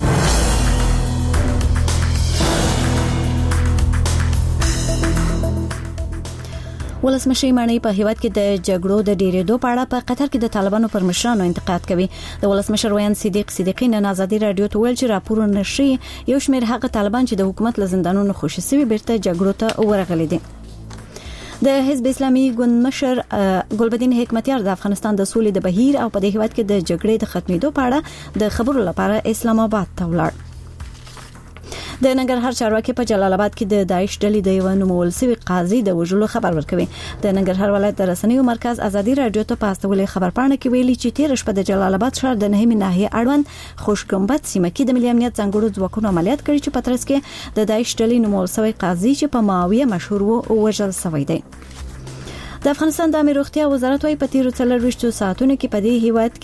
ولسمشر مانی په هیواد کې د جګړو د ډیرېدو په اړه په قطر کې د طالبانو پر مشرانو انتقاد کوي. د ولسمشر ویان صدیق صدیقی نن آزادی رادیو ته ویل چې راپور نشي یو شمېر هغه طالبان چې د حکومت له زندانونو خوشي سوي بیرته جګړو ته ورغلي دي. د حزب اسلامي ګوند مشر ګلبدین حکمتیار د افغانستان د سولې د بهیر او په دې هیواد کې د جګړې د ختمېدو په اړه د خبرو لپاره اسلام آباد ته ولاړ. د ننګرهار چارواکي په جلال آباد کې د داعش ډلې د یو نومول سوي قاضي د وژلو خبر ورکوي. د ننګرهار ولایت د رسنیو مرکز آزادی رادیو ته پاستولې خبرپاڼه کې ویلي چې 13 شپه د جلال آباد ښار د نهمې ناحیه اړوند خوشګمبد سیمه کې د ملي امنیت ځانګړو ځواکونو عملیات کړي چې پترس کې د داعش ډلې نومول سوي قاضي چې په ماویه مشهور وو وژل شوی دی. د افغانستان د امنیت روغتیا وزارت وايي په 23 ساعتونو کې په دې هیواد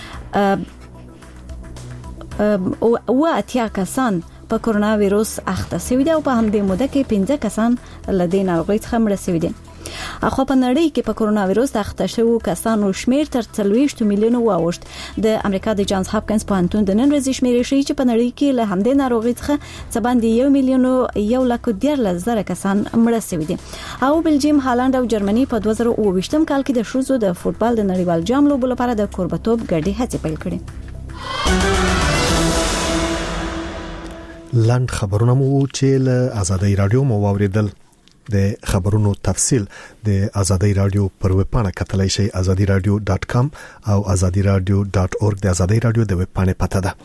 کې او اتیا کسان په کورونا وایروس اخته شوي دي او په همدې موده کې 15 کسان له دې ناروغۍ څخه مړه شوي دي. اخو په نړۍ کې په کورونا وایروس اخته شوو کسانو شمېر تر 40 میلیونه واوښت. د امریکا د جانز هاپکینز پوهنتون د نن ورځې شمېر ښیي چې په نړۍ کې له همدې ناروغۍ څخه څه باندې 1,1,13,000 کسان مړه شوي دي. او بلجیم، هالند او جرمني په 2022 کال کې د ښځو د فوتبال د نړیوال جام لوبو لپاره د کوربتوب ګډې هڅې پیل کړې. لاند خبرونه مو چې له آزادی رادیو مو واوریدل. د خبرونو تفصیل د آزادی رادیو پر ویب پاڼه کتلای شئ azadiradio.com او azadiradio.org د آزادی رادیو د ویب پاڼې پته ده.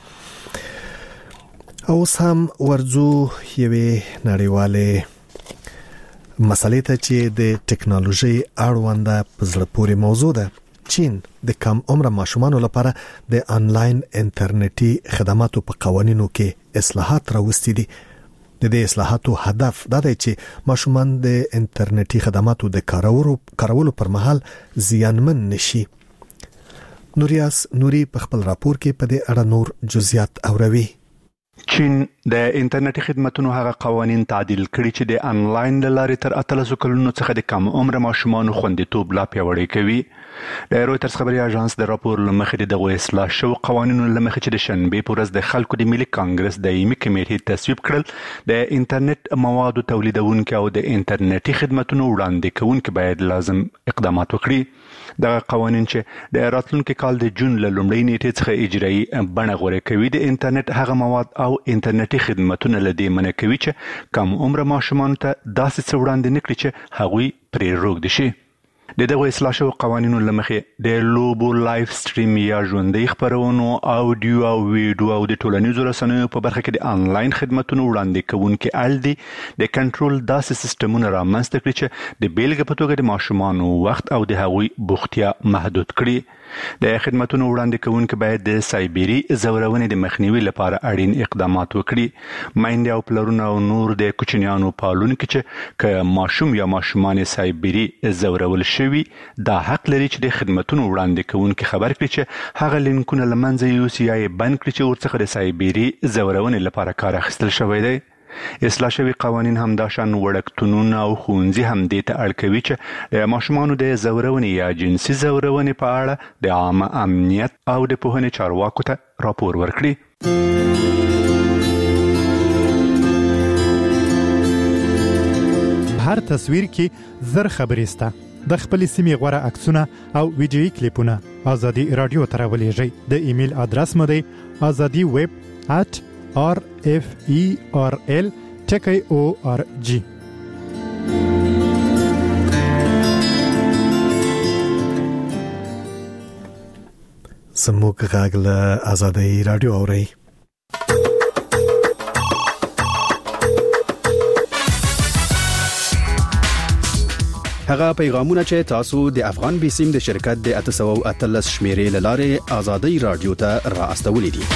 او سم ورځو یوې نړیواله مسلې ته چې د ټکنالوژي اړوند په زړه پورې موضوع ده. چین د کم عمر ماشومانو لپاره د انلاین انټرنیټي خدماتو په قوانینو کې اصلاحات راوستي دي. د دې اصلاحاتو هدف دا دی چې ماشومان د انټرنیټي خدماتو د کارولو پر مهال زیانمن نشي. نوریاس نوري په خپل راپور کې په دې اړه نور جزئیات اوروي. چین د انټرنیټي خدماتو هغه قوانين تعدیل کړي چې د انلاین لارې تر 13 کلونو څخه د کم عمر ماشومانو خوندیتوب لا پیاوړی کوي. د رويټرز خبري اژانس د راپور لمخې د اصلاح شو قوانینو لمخې چې د شنبه په ورځ د خلکو د ملي کانګرس دایمي کمیټې تصویب کړل، د انټرنیټ موادو تولیدونکو او د انټرنیټي خدماتو وړاندې کوونکو باید لازم اقدامات وکړي. دا قوانين چې د راتلونکي کال د جون له لومړۍ نیټې څخه اجرایي بڼه غوړه کوي د انټرنیټ هغه مواد او انټرنیټي خدماتونه لدې منع کوي چې کم عمر ماشومان ته داسې څه وړاندې نکړي چې هغوی پرې روږدي شي. د دغه اصلاح شو قوانینو لمخې د لوبو لایف سټریم یا ژوندۍ خبرونو اوډیو او ویډیو او د ټولنیزو رسنیو په برخه کې د انلاین خدماتو وړاندې کوونکو ال دي د کنټرول داسې سیستمونه رامنځته کړي چې د بیلګې په توګه د ماشومانو وخت او د هغوی بوختیا محدود کړي. د خدماتو وړاندې کوونکو باید د سایبری زورونې د مخنیوي لپاره اړین اقدامات وکړي. مایندې او پلرونه او نور د کوچنیانو پالونکو چې ک ماشوم یا ماشومان سایبری زورول شوی دا حق لري چې د خدماتو وړاندې کوونکو خبر کړي چې هغه لینکونه لمنځه یوسي یا بند کړي چې ورڅخه د سایبری زورونې لپاره کار اخیستل شوی دی. اصلاح شوی قوانین هم دا شان وړکتونونه او ښوونځي هم دې ته اړ کوي چې د ماشومانو د زورونې یا جنسي زورونې په اړه د عامه امنیت او د پوهنې چارواکو ته راپور ورکړي. هر تصویر کې زر خبرې سته. د خپل سیمې غوړه عکسونه او ویډیويي کلیپونه آزادی رادیو ته راولېږئ. د ایمیل ادرس مو دی azadiweb@ RFERL.org. زموږ غږ له آزادۍ رادیو اوري. هغه پیغامونه چې تاسو د افغان بیسیم د شرکت د 813 شمیرې لاره آزادۍ رادیو ته راستولې دي.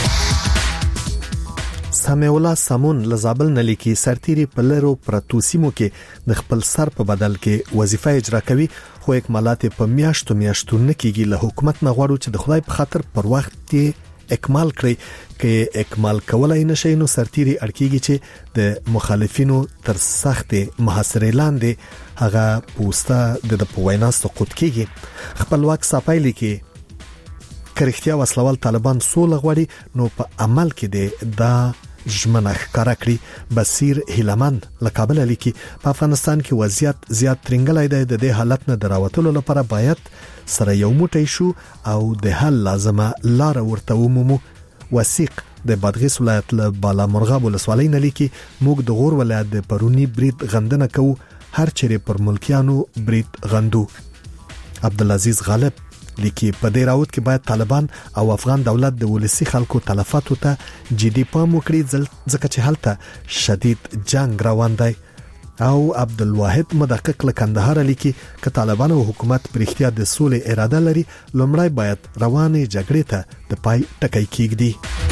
سامع الله سمون لزابل نلیکي سرتيري پلرو پرتوسیمو کې د خپل سر په بدل کې وظیفه اجرا کوي، خو اکمالات په میاشتو نه کېږي. له حکومت نه غواړو چې د خدای په خاطر پر وخت کې اکمال کړي. کې اکمال کولای نشي نو سرتيري اړکیږي چې د مخالفینو تر سخت محاصره لاندې هغه پوسټه د پوینا سقوط کیږي. خپلواک صفایلی کې کرختیا وسلوال طالبان سول غوړي نو په عمل کې دا ژمنه ښکارا کړی. بصیر هیلمن لکابل لیکي په افغانستان کې وضعیت زیات ترنګلای دی. د دې حالت نه دراوتلو لپاره باید سره یو موټی شو او د حل لازمه لار ورته ومومو. وثیق د بادغیس ولایت له بالا مرغاب ولسوالۍ نه لیکي موږ د غور ولایت د پرونی برید غندنه کوو، هر چیرې پر ملکیانو برید غندو. عبدالعزیز غالب لیکي په دې راوت کې باید طالبان او افغان دولت د ولسی خلکو تلفاتو ته جدي پام وکړي ځکه چې هلته شدید جنگ روان دی. او عبدالواحد مدقق له کندهار لیکي ک طالبان او حکومت پرختیا د سولې اراده لري، لومړی باید روانه جګړې ته د پای ټکی کېږدي.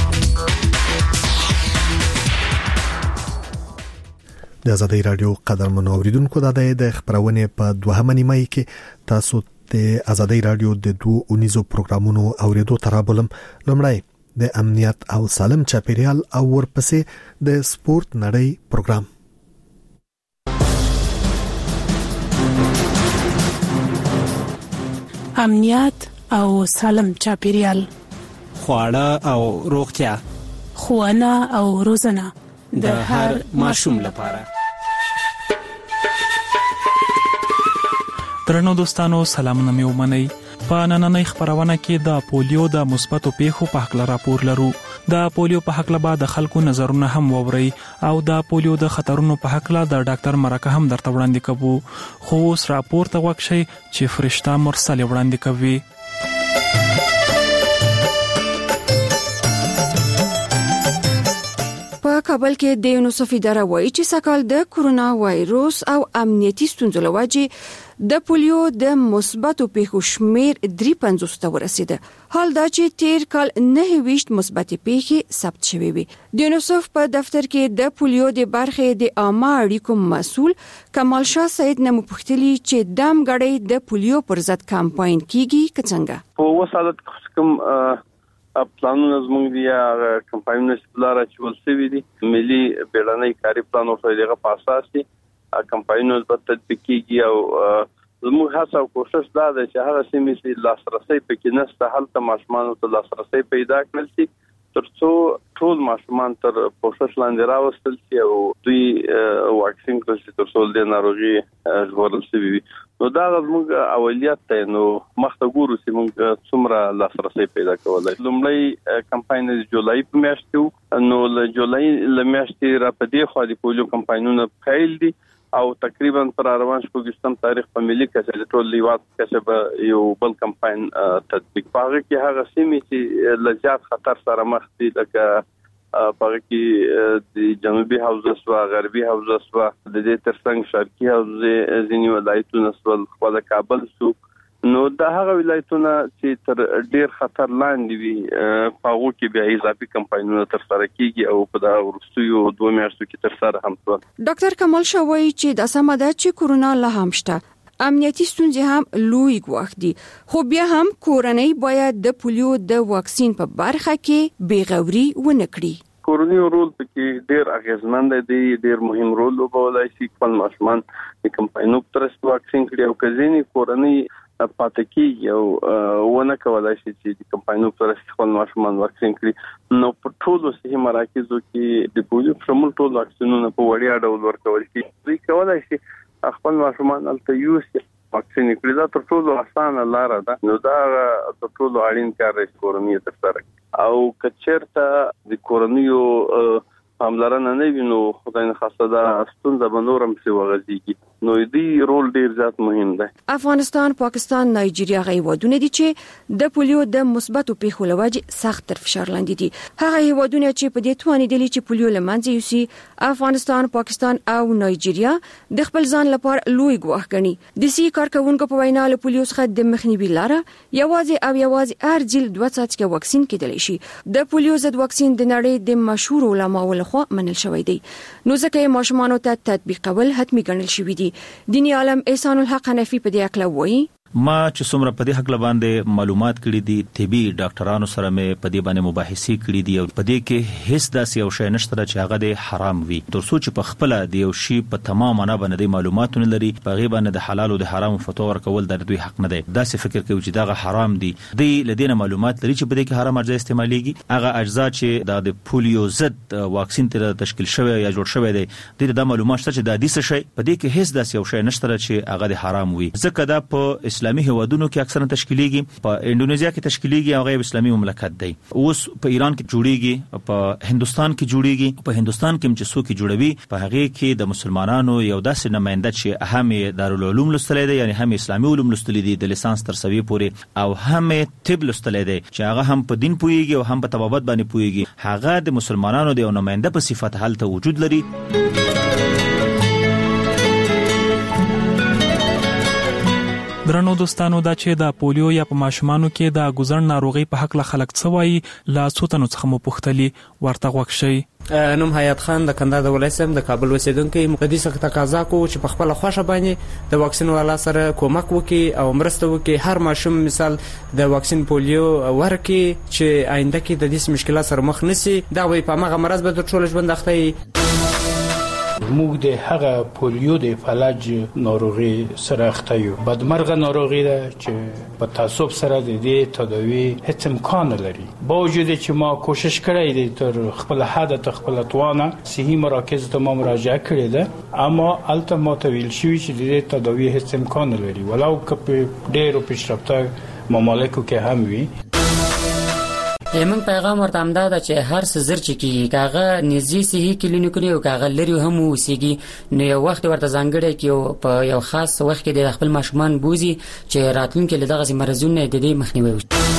د آزادۍ رادیو قدرمنو اوریدونکو د خبرونه په 2 نیمه کې تاسو د آزادۍ رادیو د 2 اونیزو پروګرامونو اوریدو ترابلم. لومړی د امنیت او سالم چاپیریال او ورپسې د سپورت نړۍ پروګرام. امنیت او سالم چاپیریال، خواړه او روغتیا، ښوونه او روزنه د هر ماشوم لپاره. درنو دوستانو سلامونه مې ومنئ. په نننۍ خبرونه کې د پولیو د مثبتو پیښو په اړه راپور لرو. د پولیو په اړه به د خلکو نظرونه هم ووري او د پولیو د خطرونو په اړه د ډاکټر مرکه هم درته وړاندې کوو. خو اوس راپور ته وکشي چې فرشته مرسل وړاندې کوي. په کابل کې د یونیسف اداره وایي چې سکهال د کورونا وایروس او امنیتي ستونزو لوجې د پولیو د مثبتو پیښو شمیر 350 ته ورسیده. حال دا چې تیر کال 29 مثبت پیښې ثبت شوې وي. د یونیسف په دفتر کې د پولیو د برخې د عامه اړیکو مسؤل کمال شاه سید نه مپوښتلی چې دام غړي د پولیو پر ضد کمپاین کیږي څنګه. په وسادت کوم پلانونه زموږ دی کمپاینونه سپلاره چې ولسوي دي ملي بیړنۍ کاری پلان او دغه په اساس دي کمپاینونه په تطبیق کیږي او زموږ هڅه او کوشش دا ده چې هغه سیمې چې لاسرسي پکې نشته هلته ماشومان ته لاسرسي پیدا کړل شي ترڅو ټول ماشومان تر پوښښ لاندې راوستل شي او دوی واکسین کړل شي ترڅو د ناروغي ژغورل شي. نو دا زموږ اولیت دی. نو مخته ګورو چې موږ څومره لاسرسي پیدا کولای. لومړی کمپاین د جولای په میاشت کې نو له جولای میاشتې را پدې خو د پولیو کمپاینونه پیل دي او تقریبا پر روان شپږم تاریخ په ملي کچه ټول لیوات کچه به یو بل کمپاین تطبیق پاره کې هغه سیمې چې لزیات خطر سره مخ دي لکه پاره کې د جنوبي حوزه سوا غربي حوزه سوا د دې ترڅنګ شرقي حوزه ځینې ولایتونه سول خو د کابل سو نو دا هغه ولایتونه چې تر ډیر خطر لاندې وي پاغو کې بیا اضافي کمپاینونه تر سره کیږي او په دا ورستیو 2 میاشتو کې تر سره هم شو. ډاکټر کمال شوی چې د سماده چې کورونا لا هم شته امنیتي ستونزې هم لوی ګواښ دي خو بیا هم کورنۍ باید د پولیو د واکسین په برخه کې بیغوري ونه کړي. کورونی رول پکې ډیر اغیزمن دی، ډیر مهم رول لوبولای شي. خپل ماشومان د کمپاینو تر واکسین کړي او کزيني کورنۍ پاتکی او ونه کولای شي چې د کمپاینو پر خپل ماشومان واکسین کړي. نو په ټولو صحي مراکزو کې د پولیو شمول ټول واکسینونه په وړیا ډول ورکول شي. دوی کولای شي خپل ماشومان الته یوسي واکسین کړی دا تر ټولو اسانه لار ده. نو دا تر ټولو اړین کار دی کورنۍ ترسره او کچرته د کورنیو پاملرنه نه وینو خدای نه خاصه دا ستونزه بنورم سی وغځيږي. نو دې رول ډیر زیات مهم دی. افغانستان، پاکستان، نایجیریا هیوادونه دي چې د پولیو د مثبتو پیښو لوجه سخت تر فشار لاندې دي. هغه هیوادونه چې په دې توانې دي چې پولیو لمنځه یوسي افغانستان، پاکستان او نایجیریا د خپل ځان لپاره لوی ګواښ ګڼي. د سي کارکونکو په وینا له پولیو څخه د مخنیوي لاره یوازې هر ځل 2 څاڅکي واکسین کېدلی شي. د پولیو ضد واکسین د نړۍ د مشهور علماو لخوا منل شوی دی. نو ځکه ماشومانو ته تطبیقول حتمی ګڼل شوی دی. دینی عالم احسان الحق حنفی په دې اړه وایي ما چې څومره په دې حق باندې معلومات کړي دي طبي ډاکټرانو سره مې په دې باندې مباحثې کړي دي او په دې کې هیڅ داسې یو شی نشته چې هغه د حرام وي. تر څو چې په خپل د یو شی په تمام نه باندې معلوماتونه لري په غیبه نه د حلال او د حرام فتوا ورکول د دوی حق نه دی. داسې فکر کوي چې دا حرام دي. د لدینه معلومات لري چې په دې کې حرام اجزا استعماليږي. هغه اجزا چې د پولیو ضد واکسین تر تشکیل شوی یا جوړ شوی دی د معلومات چې د حدیث شی په دې کې هیڅ داسې یو شی نشته چې هغه د حرام وي. ځکه دا په اسلامي هیوادونو کې اکثرا تشکیلیږي. په انډونیزیا کې تشکیلیږي او غیر اسلامي مملکت دی. اوس په ایران کې جوړیږي، په هندستان کې جوړیږي. په هندستان کې چې څوک جوړوي په هغه کې د مسلمانانو یو داسې نماینده چې هم دارالعلوم لوستلی دی، یعنی هم اسلامي علوم لوستلی دي د لیسانس تر سوي پورې، او هم طب لوستلی دی چې هغه هم په دین پوهیږي او هم په طبابت باندې پوهیږي. هغه د مسلمانانو د یو نماینده په صفت هلته وجود لري. درنو دوستانو دا چې د پولیو یا په ماشومانو کې د ګوزن ناروغي په حق له خلک څه وایي لا څوتنو څخه مو پوښتلي ورته غوښ شي. نوم حیات خان د کندهار د ولایت د کابل اوسیدونکو د دې څخه تقاضا کوو چې په خپل خوښه باندې د واکسین والا سره کومک وکړي او مرسته وکړي. هر ماشوم مثال د واکسین پولیو ورکړي چې آینده کې د دې مشکلات سره مخ نشي. دا وي په هغه مرز به ټول ژوند اخته موږ د هغه پولیو د فلج ناروغي سره اخته یو. بدمرغه ناروغي ده چې په تعصب سره د دې تداوی هیڅ امکان نه لري. با وجود چې ما کوشش کړی دی تر خپل حد ته خپل توانه صحي مراکز ته ما مراجعه کړې ده، اما الته ما ته ویل شوی چې د دې تداوی هیڅ امکان نه لري ولو که په ډېرو پیشرفته ممالکو کې هم وي. زمون پیغام ورته امدا ده چې هر څه زر چې کیږي کاغه نږدې صحي کلینیکونه او کاغه لري هم وسیږي. نو یو وخت ورته ځانګړی کې په یو خاص وخت کې د خپل ماشومان بوزي چې راتلونکي له دغه مرزونو د دې مخنیوي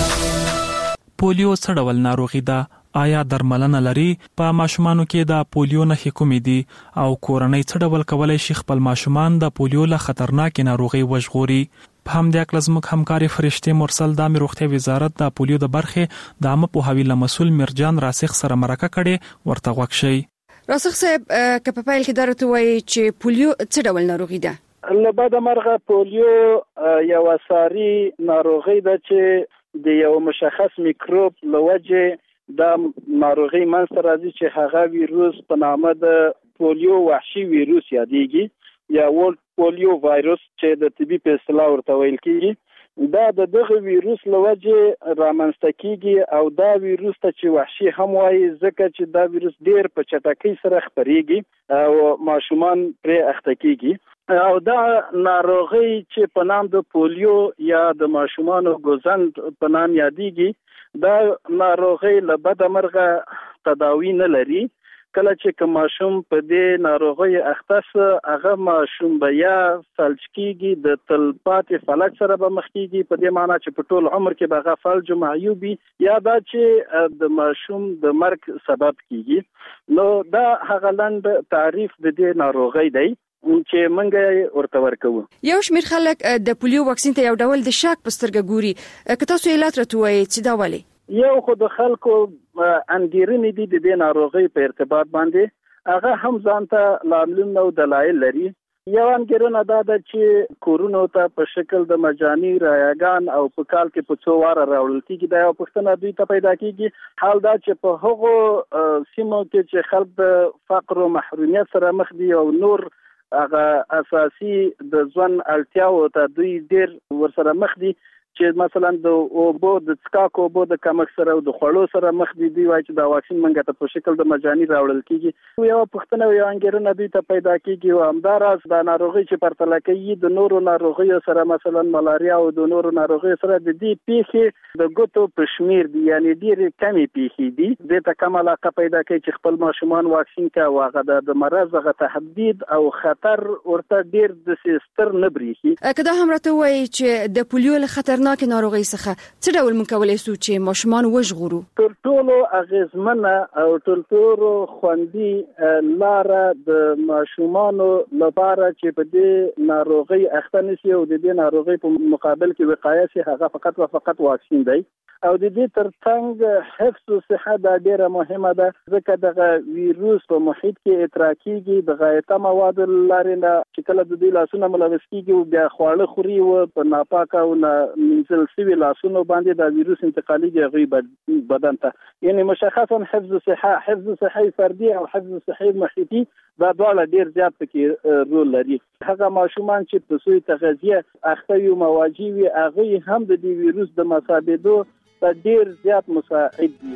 وکړي. پولیو څه ډول ناروغي ده؟ آیا درملنه لري؟ په ماشومانو کې د پولیو نښې کومې دي او کورنۍ څه ډول کولای شي خپل ماشومان د پولیو له خطرناک ناروغي وژغوري؟ په همدې اړه زموږ همکاري فرشته مرسل د روغتیا وزارت د پولیو د برخې د عامه پوهاوي مسؤل مرجان راسخ سره مرکه کړي ورته غوښ شي. راسخ صاحب که په پیل کې درته وایي چې پولیو څه ډول ناروغي ده؟ لبد مرغه پولیو یو ساری ناروغي ده چې د یو مشخص میکروب لوجه د ناروغي منځ راځي چې هغه ویروس په نامه د پولیو وحشي ویروس یادېږي یا پولیو وایروس چې د طبي په اصطلاح ورته ویل کیږي. دا د دغه ویروس لوجه رامنځته کیږي او دا ویروس ته چې وحشي هم وایي ځکه چې دا ویروس ډیر په چټکۍ سره خپريږي او ماشومان پرې اخته کیږي. او دا ناروغي چې په نام د پولیو یا د ماشومانو ګوزند په نام یادېږي، دا ناروغي له بده مرغه تداوی نه لري. کله چې ماشوم په دې ناروغي اخته هغه ماشوم به یا فلج کیږي د تلپاتې فلج سره به مخ کیږي، په دې معنی چې په ټول عمر کې به هغه فلج معیوبي یا دا چې د ماشوم د مرګ سبب کیږي. نو دا هغه لنډ تعریف د دې ناروغي دی چې منګه ورته ورکو. یو شمیر خلک د پولیو واکسین ته یو ډول د شک پسترګه ګوري. که تاسو علت راټوي چې دا ولې یو خو د خلکو انګیرنې دي د دې ناروغي په ارتباط باندې هغه هم ځان ته لاملونه او دلایل لري. یو انګیرنه دا ده چې کورونو ته په شکل د مجانی رایگان او په کال کې په څو واره راوړل کېږي. دا یو پوښتنه دوی ته پیدا کېږي. حال دا چې په هغو سیمو کې چې خلک د فقر او محرومیت سره مخ دي او نور هغه اساسي د ځوان اړتیاو ته دوی ډیر ورسره مخ دي، چې مثلا د اوبو د څکاکو اوبو د کمښت سره او د خوړو سره مخ دي وایي چې دا واکسین منګه ته په شکل د مجاني راوړل کیږي. یو پښتنه یو انګیرنه دوی ته پیدا کیږي او همداراز د ناروغي چې پرتله کوي د نورو ناروغیو سره مثلا ملاریا او د نورو ناروغیو سره د دې پیښې د ګوتو په شمیر دي، یعنی ډېرې کمې پیښې دي. د ته کوم علاقه پیدا کوي چې خپل ماشومان واکسین کا واغه د مرض غ تهدید او خطر ورته ډیر د سیستر نه بریخي. کله هم راته وایي چې د پولیو له خطرناک ناروغي څخه څه ډول مکولای شو چې ماشومان وژغورو؟ تر ټولو اغیزمنه او تر ټولو خوندي لاره د ماشومانو لپاره چې په دې ناروغي اخته نشي او د دې ناروغي په مقابل کې وقایه شي هغه فقط او فقط واکسین دی. او د دې ترڅنګ حفظ او صحت دا ډیره مهمه ده، ځکه د ویروس په محیط کې اتراکیږي د غایطه مواد لري نه چې کله د دې لاسونه ملوث کیږي او بیا خواړه خوري او په ناپاکه او منزل سوي لاسونو باندې د ویروس انتقالیږي غي بدن ته. یعنی مشخصا حفظ صحي فردي او حفظ صحي محیطي دا ډول ډیر زیات کې رول لري. هغه ماشومان چې په سوی تغذیه اخته یو مواجه وي هغه هم د دې ویروس د مصابېدو ډیر زیات مساعد دي.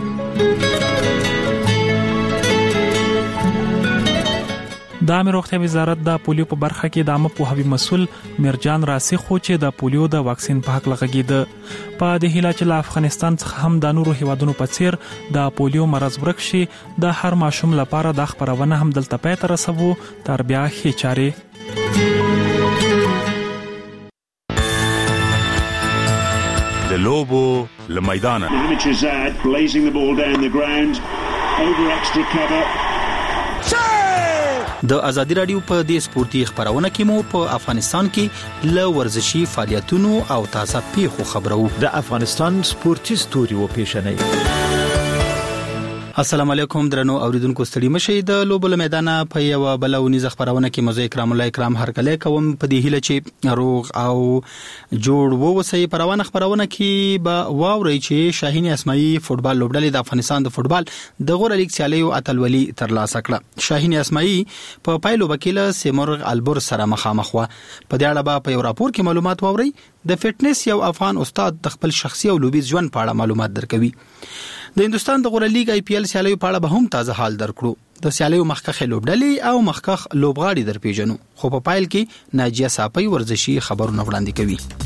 د عامه روغتیا وزارت د پولیو په برخه کې د عامه پوهاوي مسؤل میرجان راسخ خو چې د پولیو د واکسین په حق لغږید په د هیله چې له افغانستان څخه هم د نورو هیوادونو په څیر د پولیو مرض ورک شي د هر ماشوم لپاره د خبرونه هم دلته پای ته رسوو تر بیا هي چاره. د لوبو له میدانه د ازادي رادیو په دې سپورتي خبرونه کې مو په افغانستان کې له ورزشي فعالیتونو او تازه پیښو خبرو. د افغانستان سپورتي ستوري و پیښنې. السلام علیکم درنو اوریدونکو، ستړي مشئ. د لوبو له میدانه په یو بلونی خبرونه کې مزه کرام الله کرام هرکله کوم په دې هیله چې روغ او جوړ ووسئ. پروانه خبرونه کې به واوري چې شاهین اسماعیل فوټبال لوبډلې د افغانستان د فوټبال د غوړه لیګ سیالیو اتلولي ترلاسه کړه. شاهین اسماعیل په پایلو وکیل سیمرغ البور سره مخامخ و. په دې اړه په یو راپور کې معلومات واوري. د فټنس یو افغان استاد د خپل شخصي او لوبي ژوند په اړه معلومات درکوي. د هندستان د غوړه لیګ آی پی ایل سیالیو په اړه به هم تازه حال درکړو. د سیالیو مخکخ لوبډلې او مخکخ لوبغاړي درپیژنو، خو په پایل کې ناجیه صافی ورزشي خبرونه وړاندې کوي.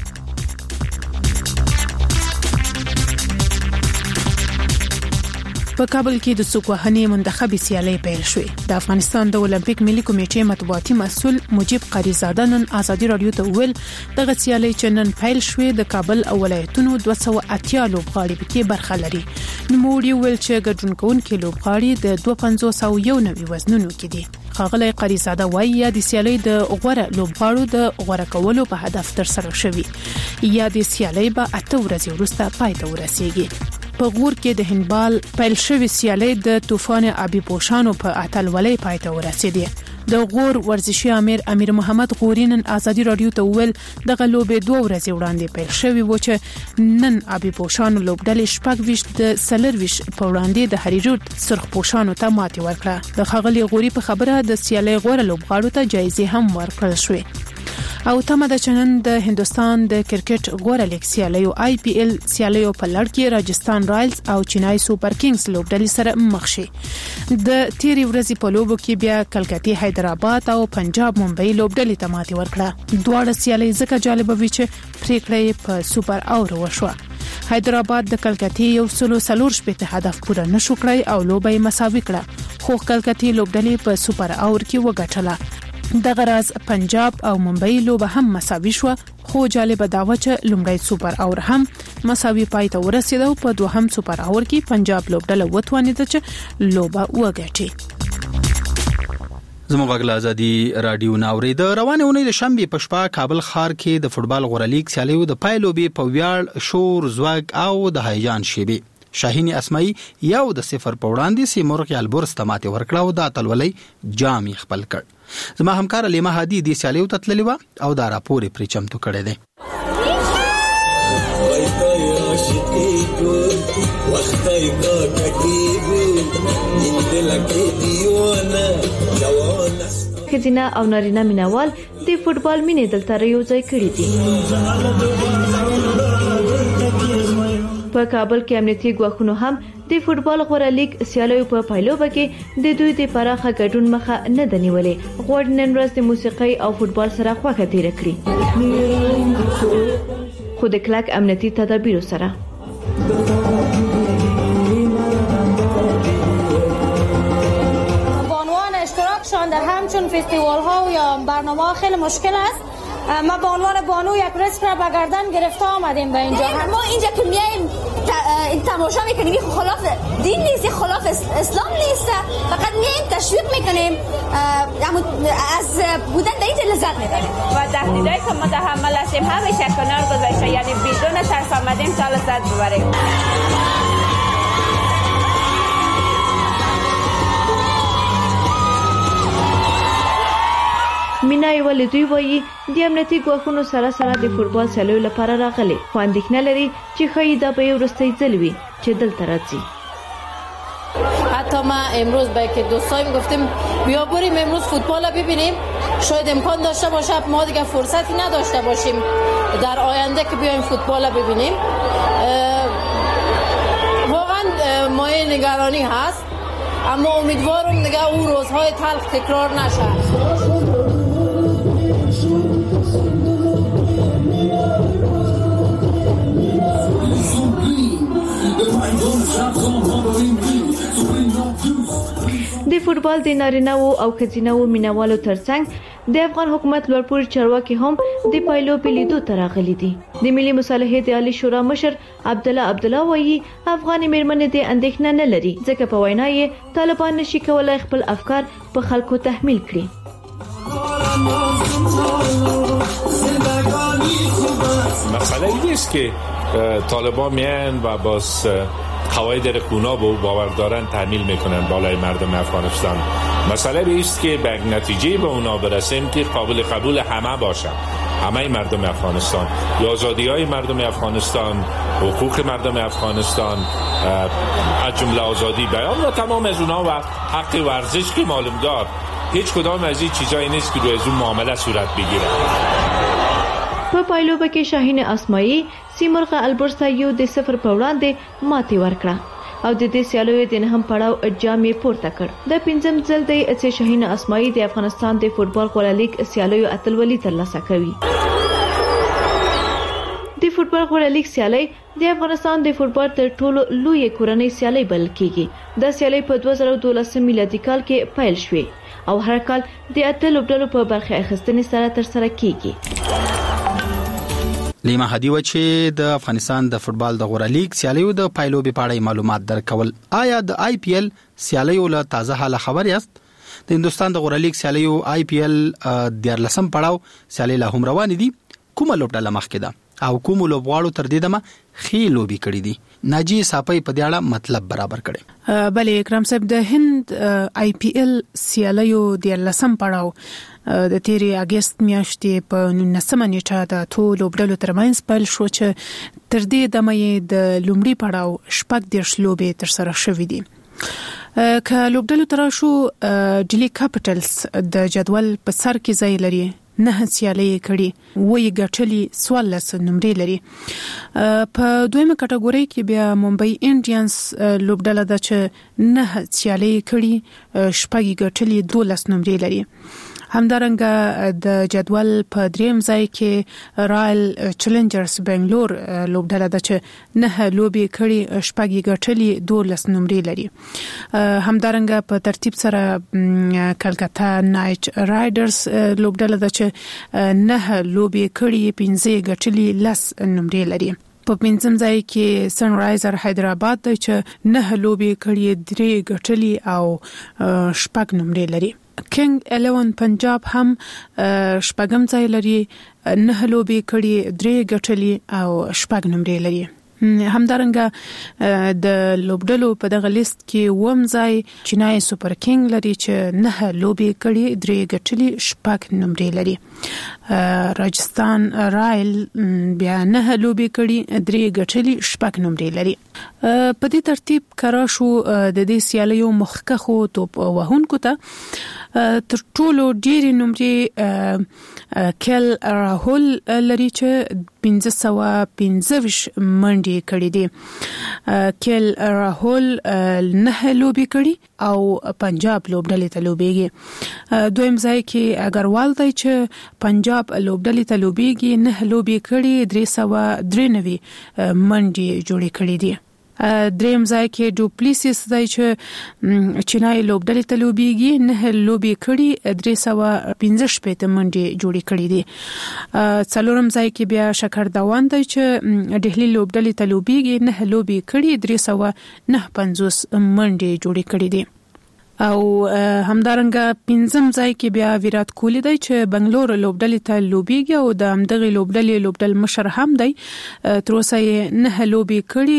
په کابل کې د سوکوهنې منتخبي سیالي پیل شوې. د افغانستان د اولمپیک ملي کمیټې مطبوعاتي مسؤل مجيب قریزاده نن ازادي رادیو ته ویل دغه سیالي چې نن پیل شوې د کابل او ولایتونو 280 لوبغاړي پکې برخه لري. نوموړي ویل چې ګډونکونکو لوبغاړي د 2591 وزنونو کې دي. خاغلی قریزاده وایي د سیالي د غوړه لوبغاړو د غوړه کولو په هدف تر سره شوی. یا د سیالي به 8 ورځې وروسته پای ته ورسیږي. په غور کې د هندبال پیل شوی سیالي د طوفان ابي پوشانو په اتلولۍ پای ته ورسېده. د غور ورزشي امیر محمد غورین ازادي رادیو ته ویل دغه لوبې 2 ورځې وړاندې پیل شوی و چې نن ابي پوشانو لوبډلې شپږ د سلرويش په وړاندې د هریرود سرخ پوشانو ته ماتې ورکړه. د خغلی غوري په خبره د سیالي غوړه لوبغاړو ته جایزې هم ورکړل شوې. او تمه د چنن د هندستان د کرکټ غوړه لیګ سیالیو آی پی ایل سیالیو په لړ کې راجستان رایلز او چنای سوپر کینګز لوبډلې سره مخ شي. د تیری ورځې په لوبو کې بیا کلکتي حیدرآباد او پنجاب ممبئی لوبډلې ته ماتې ورکړه. دواړه سیالي ځکه جالب وي چې پریکړه په سوپر اور وشوه. حیدرآباد د کلکتي یو سلو سلور شپته هدف پوره نشو کړی او لوبه مساوي کړه، خو کلکتي لوبډلې په سوپر اور کې وګټله. د غراز پنجاب او ممبئی لوبه هم مساوي شو، خو جالب داوه چې لومړی سوپر اور هم مساوي پای ته ورسېد او په دوهم سوپر اور کې پنجاب لوبډله وتوانیده چې لوبه وګټي. زموږ غږ ازادي رادیو ناوري. د روانه اونۍ د شنبه په شپه کابل ښار کې د فوټبال غوړه لیګ سیالیو د پایلوبي په ویاړ شور زوګ او د هیجان شیبي شاهین اسماعیل یو د 0 په وړاندې سیمرغ البور استماته ورکړه او د اتلولۍ جام خپل کړ. زما همکار لیما هادي د سیالیو تتللی و او دا راپور پرې چمتو کړی دی. خزینه او نارینه مینوال د فوټبال مینې دلته یو ځای کړی دي. په کابل کې امنیتي ګواښونو هم د فوتبال غوړه لیګ سیالیو په پایلوبه کې د دوی د پراخه ګډون مخه نه د نیولې. غوړ نن ورځ د موسیقي او فوتبال سره خوښه تیر کړی خو د کلک امنیتي تدابیر سره. به عنوان اشتراکشان در همچون فستیوال ها یا برنامه ها خیلی مشکل است. ما به عنوان بانو یک ریسک را به گردن گرفته آمدیم به اینجا. ما اینجا که میایم تماشا میکنیم خلاف دین نیست، خلاف اسلام نیست، فقط میایم تشویق میکنیم، از بودن در این لذت میبریم و تهدیدایی که متحمل هستیم همیشه کنار گذاشته، یعنی بدون ترس آمدیم تا لذت ببریم. مینای ولدوی وایي د امنیتي ګواښونو سره سره د فوتبال سیالیو لپاره راغلي، خو اندېښنه لري چې ښایي دا به یو وروستی ځل وي چې دلته راځي. حتی ما امروز با که دوستایم گفتیم بیا بریم امروز فوتبال ببینیم، شاید امکان داشته باشه ما دیگه فرصتی نداشته باشیم در آینده که بیایم فوتبال ببینیم. واقعا مایه نگرانی هست، اما امیدوارم دیگه اون روزهای تلخ تکرار نشه. د فوتبال د نارینه‌وو او ښځینه‌وو مینوالو ترڅنګ د افغان حکومت لوړپوړي چارواکي هم د پایلوبې لیدو ته راغلي دي. د ملي مصالحې د عالی شورا مشر عبدالله وایي افغان میرمنې د اندېښنه نه لري، ځکه په وینا یې طالبان نشي کولای خپل افکار په خلکو تحمیل کړي. مسئله این است که طالبان میان و باز قواعد رکونا به باور دارن تحمیل میکنن بالای مردم افغانستان. مسئله است که به نتیجه به اونا برسیم که قابل قبول همه باشه، همه مردم افغانستان، آزادی‌های مردم افغانستان، حقوق مردم افغانستان، از جمله آزادی بیان و تمام از اونا و حق ورزش که معلوم دار. هیچ کدام از این چیزایی نیست که روی از اون معامله صورت بگیره. په پایلوبه کې شاهین اسماعیل سیمرغه البرسا یو د 0 په وړاندې ماتې ورکړه او د دې سیالیو د نهم پړاو جام یې پورته کړ. د پنځم ځل د چې شاهین اسماعیل د افغانستان د فوتبال غوړه لیګ سیالیو اتلولي ترلاسه کوي. د فوتبال غوړه لیګ سیالي د افغانستان د فوتبال تر ټولو لوی کورنۍ سیالي بلل کیږي. د سیالي په 2012 میلادي کال کې پیل شوې او هر کال د اتلو ډلو په برخه اخیستنې سره ترسره کیږي. لیما هدی و چې د افغانستان د فوتبال د غوړه لیګ سیالیو د پایلوبې په اړه معلومات درکول. آیا د آی پی ایل سیالیو له تازه حاله خبر یاست؟ د هندستان د غوړه لیګ سیالیو آی پی ایل د 14 پړاو سیالي له هم روان دي. کومه لوبډله مخکې ده او کوم لوبغاړو تر دې دمه خې لوبي کړې دي؟ ناجی صاحب په دې اړه مطلب برابر کړي. بلې اکرام صاحب، د هند آی پی ایل سیالیو د 14 پړاو د تیری اگست میاشتې په 19 نیټه د ټولو لوبډلو ترمنځ پیل شو چې تر دې دمه د لومړي پړاو شپږ دیرش لوبې تر سره شوې دي. که لوبډلو تر شو ډیلی کاپټلز د جدول په سر کې ځای لري، نه سیالي کړي، وې ګټلي 14 نمرې لري. په دویمه کټګوري کې بیا ممبئی انډینز لوبډله ده چې نه سیالي کړي، شپږ ګټلي 12 نمرې لري. همدارنګه د جدول په دریم ځای کې رائل چیلنجرز بنگلور لوبډله ده چې نه لوبي کړي، شپږ ګټلي 12 نمرې لري. همدارنګه په ترتیب سره کلکتا نایټ رایډرز لوبډله ده چې نه لوبي کړي، 15 ګټلي 10 نمرې لري. په پنځم ځای کې سن رایزر حیدرآباد ده چې نه لوبي کړي، 3 ګټلي او شپږ نمرې لري. کینګ 11 پنجاب هم شپږم ځای لري، نه لوبي کړي، 3 ګټلي او شپږ نمرې لري. همدارنګه د لوبډلو په دغه لیست کې وم ځای چینای سوپر کینګ لري چې نه لوبي کړي، 3 ګټلي، شپږ نمرې لري. راجستان رائل بیا نه لوبي کړي، 3 ګټلي، شپږ نمرې لري. په دې ترتیب کرا شو د دې سیالیو مخکخو توپ وهونکو ته تر ټولو ډېری نمرې کل راهول لري چې 1515 منډي کړې دي. کل راهول 9 لوبي کړې او پنجاب لوبډلې ته لوبيږي. دویم ځای کې اگروال دی چې پنجاب لوبډلې ته لوبيږي 9 لوبي کړې 393 منډي جوړې کړې دي. دریم ځای کې ډوپلیسیس دی چې چینای لوبډلې ته لوبيږي 9 لوبي کړي 315 منډي جوړې کړې دي. څلورم ځای کې بیا شکردوان دی چې ډهلی لوبډلې ته لوبيږي 9 لوبي کړي 359 منډي جوړې کړې دي. او همدارنګه پنځم ځای کې بیا ویرات کوهلی دی چې بنگلور لوبډلې ته لوبيږي او د همدغه لوبډل مشر هم دی. تر اوسه 9 لوبي کړي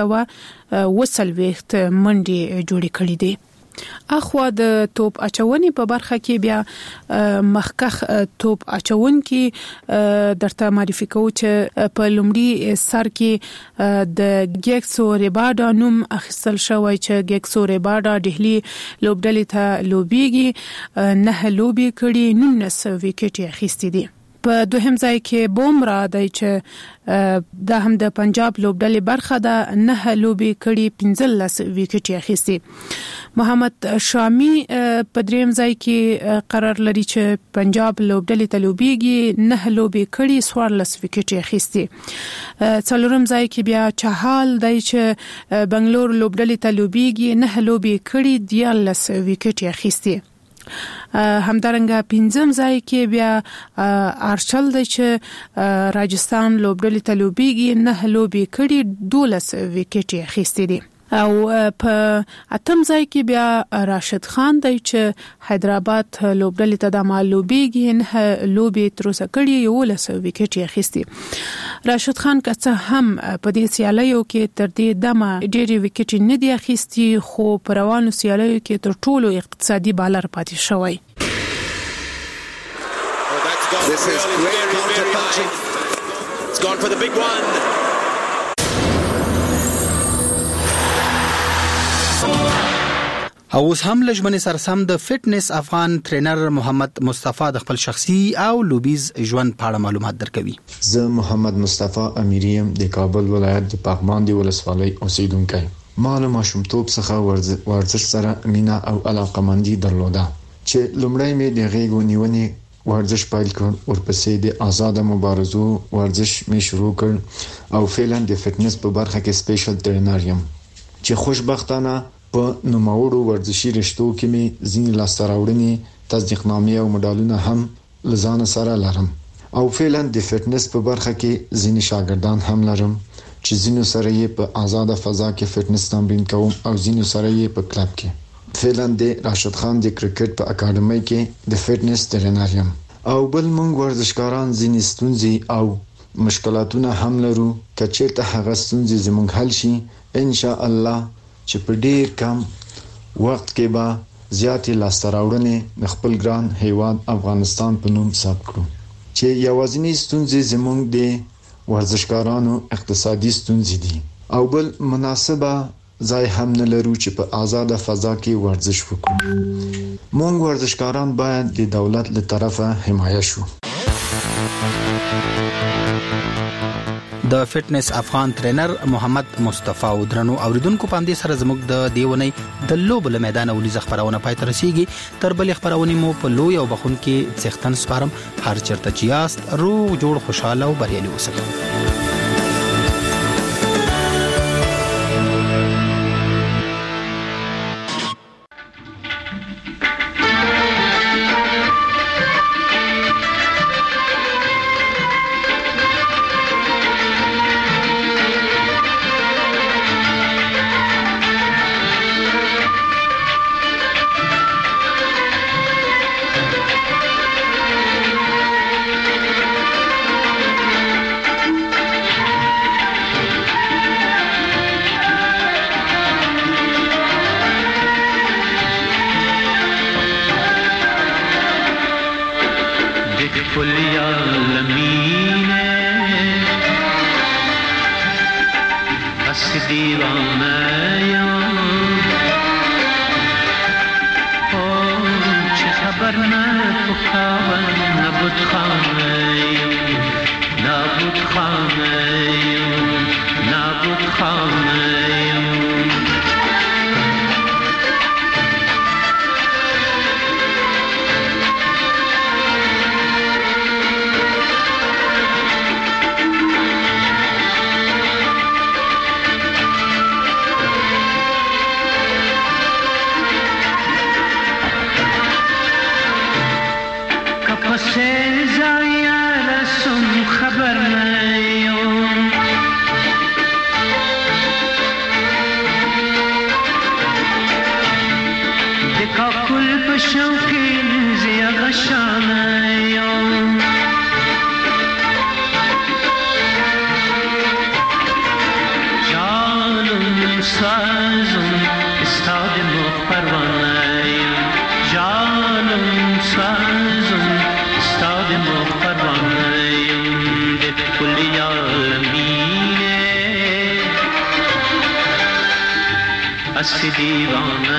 320 منډي جوړې کړې دي. اخوا د توپ اچونې په برخه کې بیا مخکخ توپ اچون کې درته معرفي کوم چې په لومړي سر کې د ګیکسو ریباډا نوم اخیستل شوی چې ګیکسو ریباډا دهلی لوبډلې ته لوبيږي 9 لوبي کړي 19 وکټ اخیستي دي. په دوهم ځای کې بومرا دی چې دا هم د پنجاب لوبډلې برخه ده 9 لوبي کړي 15 وکټ اخیستي. محمد شامی په دریم ځای کې قرار لري چې پنجاب لوبډلې ته لوبيږي 9 لوبي کړي 14 وکټ اخیستي. څلورم ځای کې بیا چهال دی چې بنگلور لوبډلې ته لوبيږي 9 لوبي کړي 14 وکټ اخیستي. همدارنګه پنځم ځای کې بیا ارچل دی چې راجستان لوبډلې ته لوبيږي 9 لوبي کړي 12 وکټ اخیستي دي. او په اتم ځای کې بیا راشد خان دی چې حیدرآباد لوبډلې ته د معلوبيږي 9 لوبي تر اوسه کړي 11 وکټ اخیستي. راشد خان که څه هم په دې سیالیو کې تر دې دمه ډېری وکټ نه دی اخیستي خو په روانو سیالیو کې تر ټولو اقتصادي بالر پاتې شوی. This is great counter punching. It's gone for the big one. او اوس هم لجمن سرسم د فټنس افغان ټرینر محمد مصطفی د خپل شخصي او لوبیز ژوند په اړه معلومات درکوي. زه محمد مصطفی امیریم د کابل ولایت د پغمان دی ولسوالۍ اوسیدونکی. ما له ماشومتوب څخه ورزش سره مینا او علاقمندي درلوده چې لومړی مې د غیږو نیونې ورزش پیل کړ ورپسې د آزاد مبارزو ورزش مې شروع کړ او فعلا د فټنس په برخه کې سپیشل ټرینر یم چې خوشبختانه په نوموړو ورزشي رشتو کې مې ځینې لاسته راوړنې تصدیقنامې او مډالونه هم لزان سره لرم او فعلا د فټنس په برخه کې ځینې شاګردان هم لرم چې ځینو سره یې په آزاد فضا کې فټنس تمرین کوم او ځینو سره یې په کلب کې. فعلا د راشد خان د کرکټ په اکیډمي کې د فټنس ټرینر یم او بل موږ ورزشکاران ځینې ستونزې او مشکلاتونه هم لرو که چېرته هغه ستونزې زموږ حل شي ان شاء الله چې په ډیر کم وخت کې به زیاتې لاسته راوړنې د خپل ګران هیواد افغانستان په نوم ثبت کړو چې یوازینی ستونزې زموږ د ورزشکارانو اقتصادي ستونزې دي او بل مناسبه ځای هم نه لرو چې په آزاد فضا کې ورزش وکړو. موږ ورزشکاران باید د دولت له طرفه حمایه شو. د فټنس افغان ټرینر محمد مصطفی او درنو اوریدونکو پام دې سره زموږ د دیونی د لوبل میدان ولې خبرونه پای تر رسیږي. تر بل خبرونه مو په لوی او بخون کې څښتن سپارم. هر چرته چیاست روغ جوړ خوشاله او بریالي اوسئ. خبر نه پخاون نه نابود خانه‌ایم نابود خانه‌ایم نابود خانه‌ایم हंसी दीवाना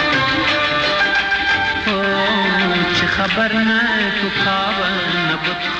ओ खबर न तू खावन न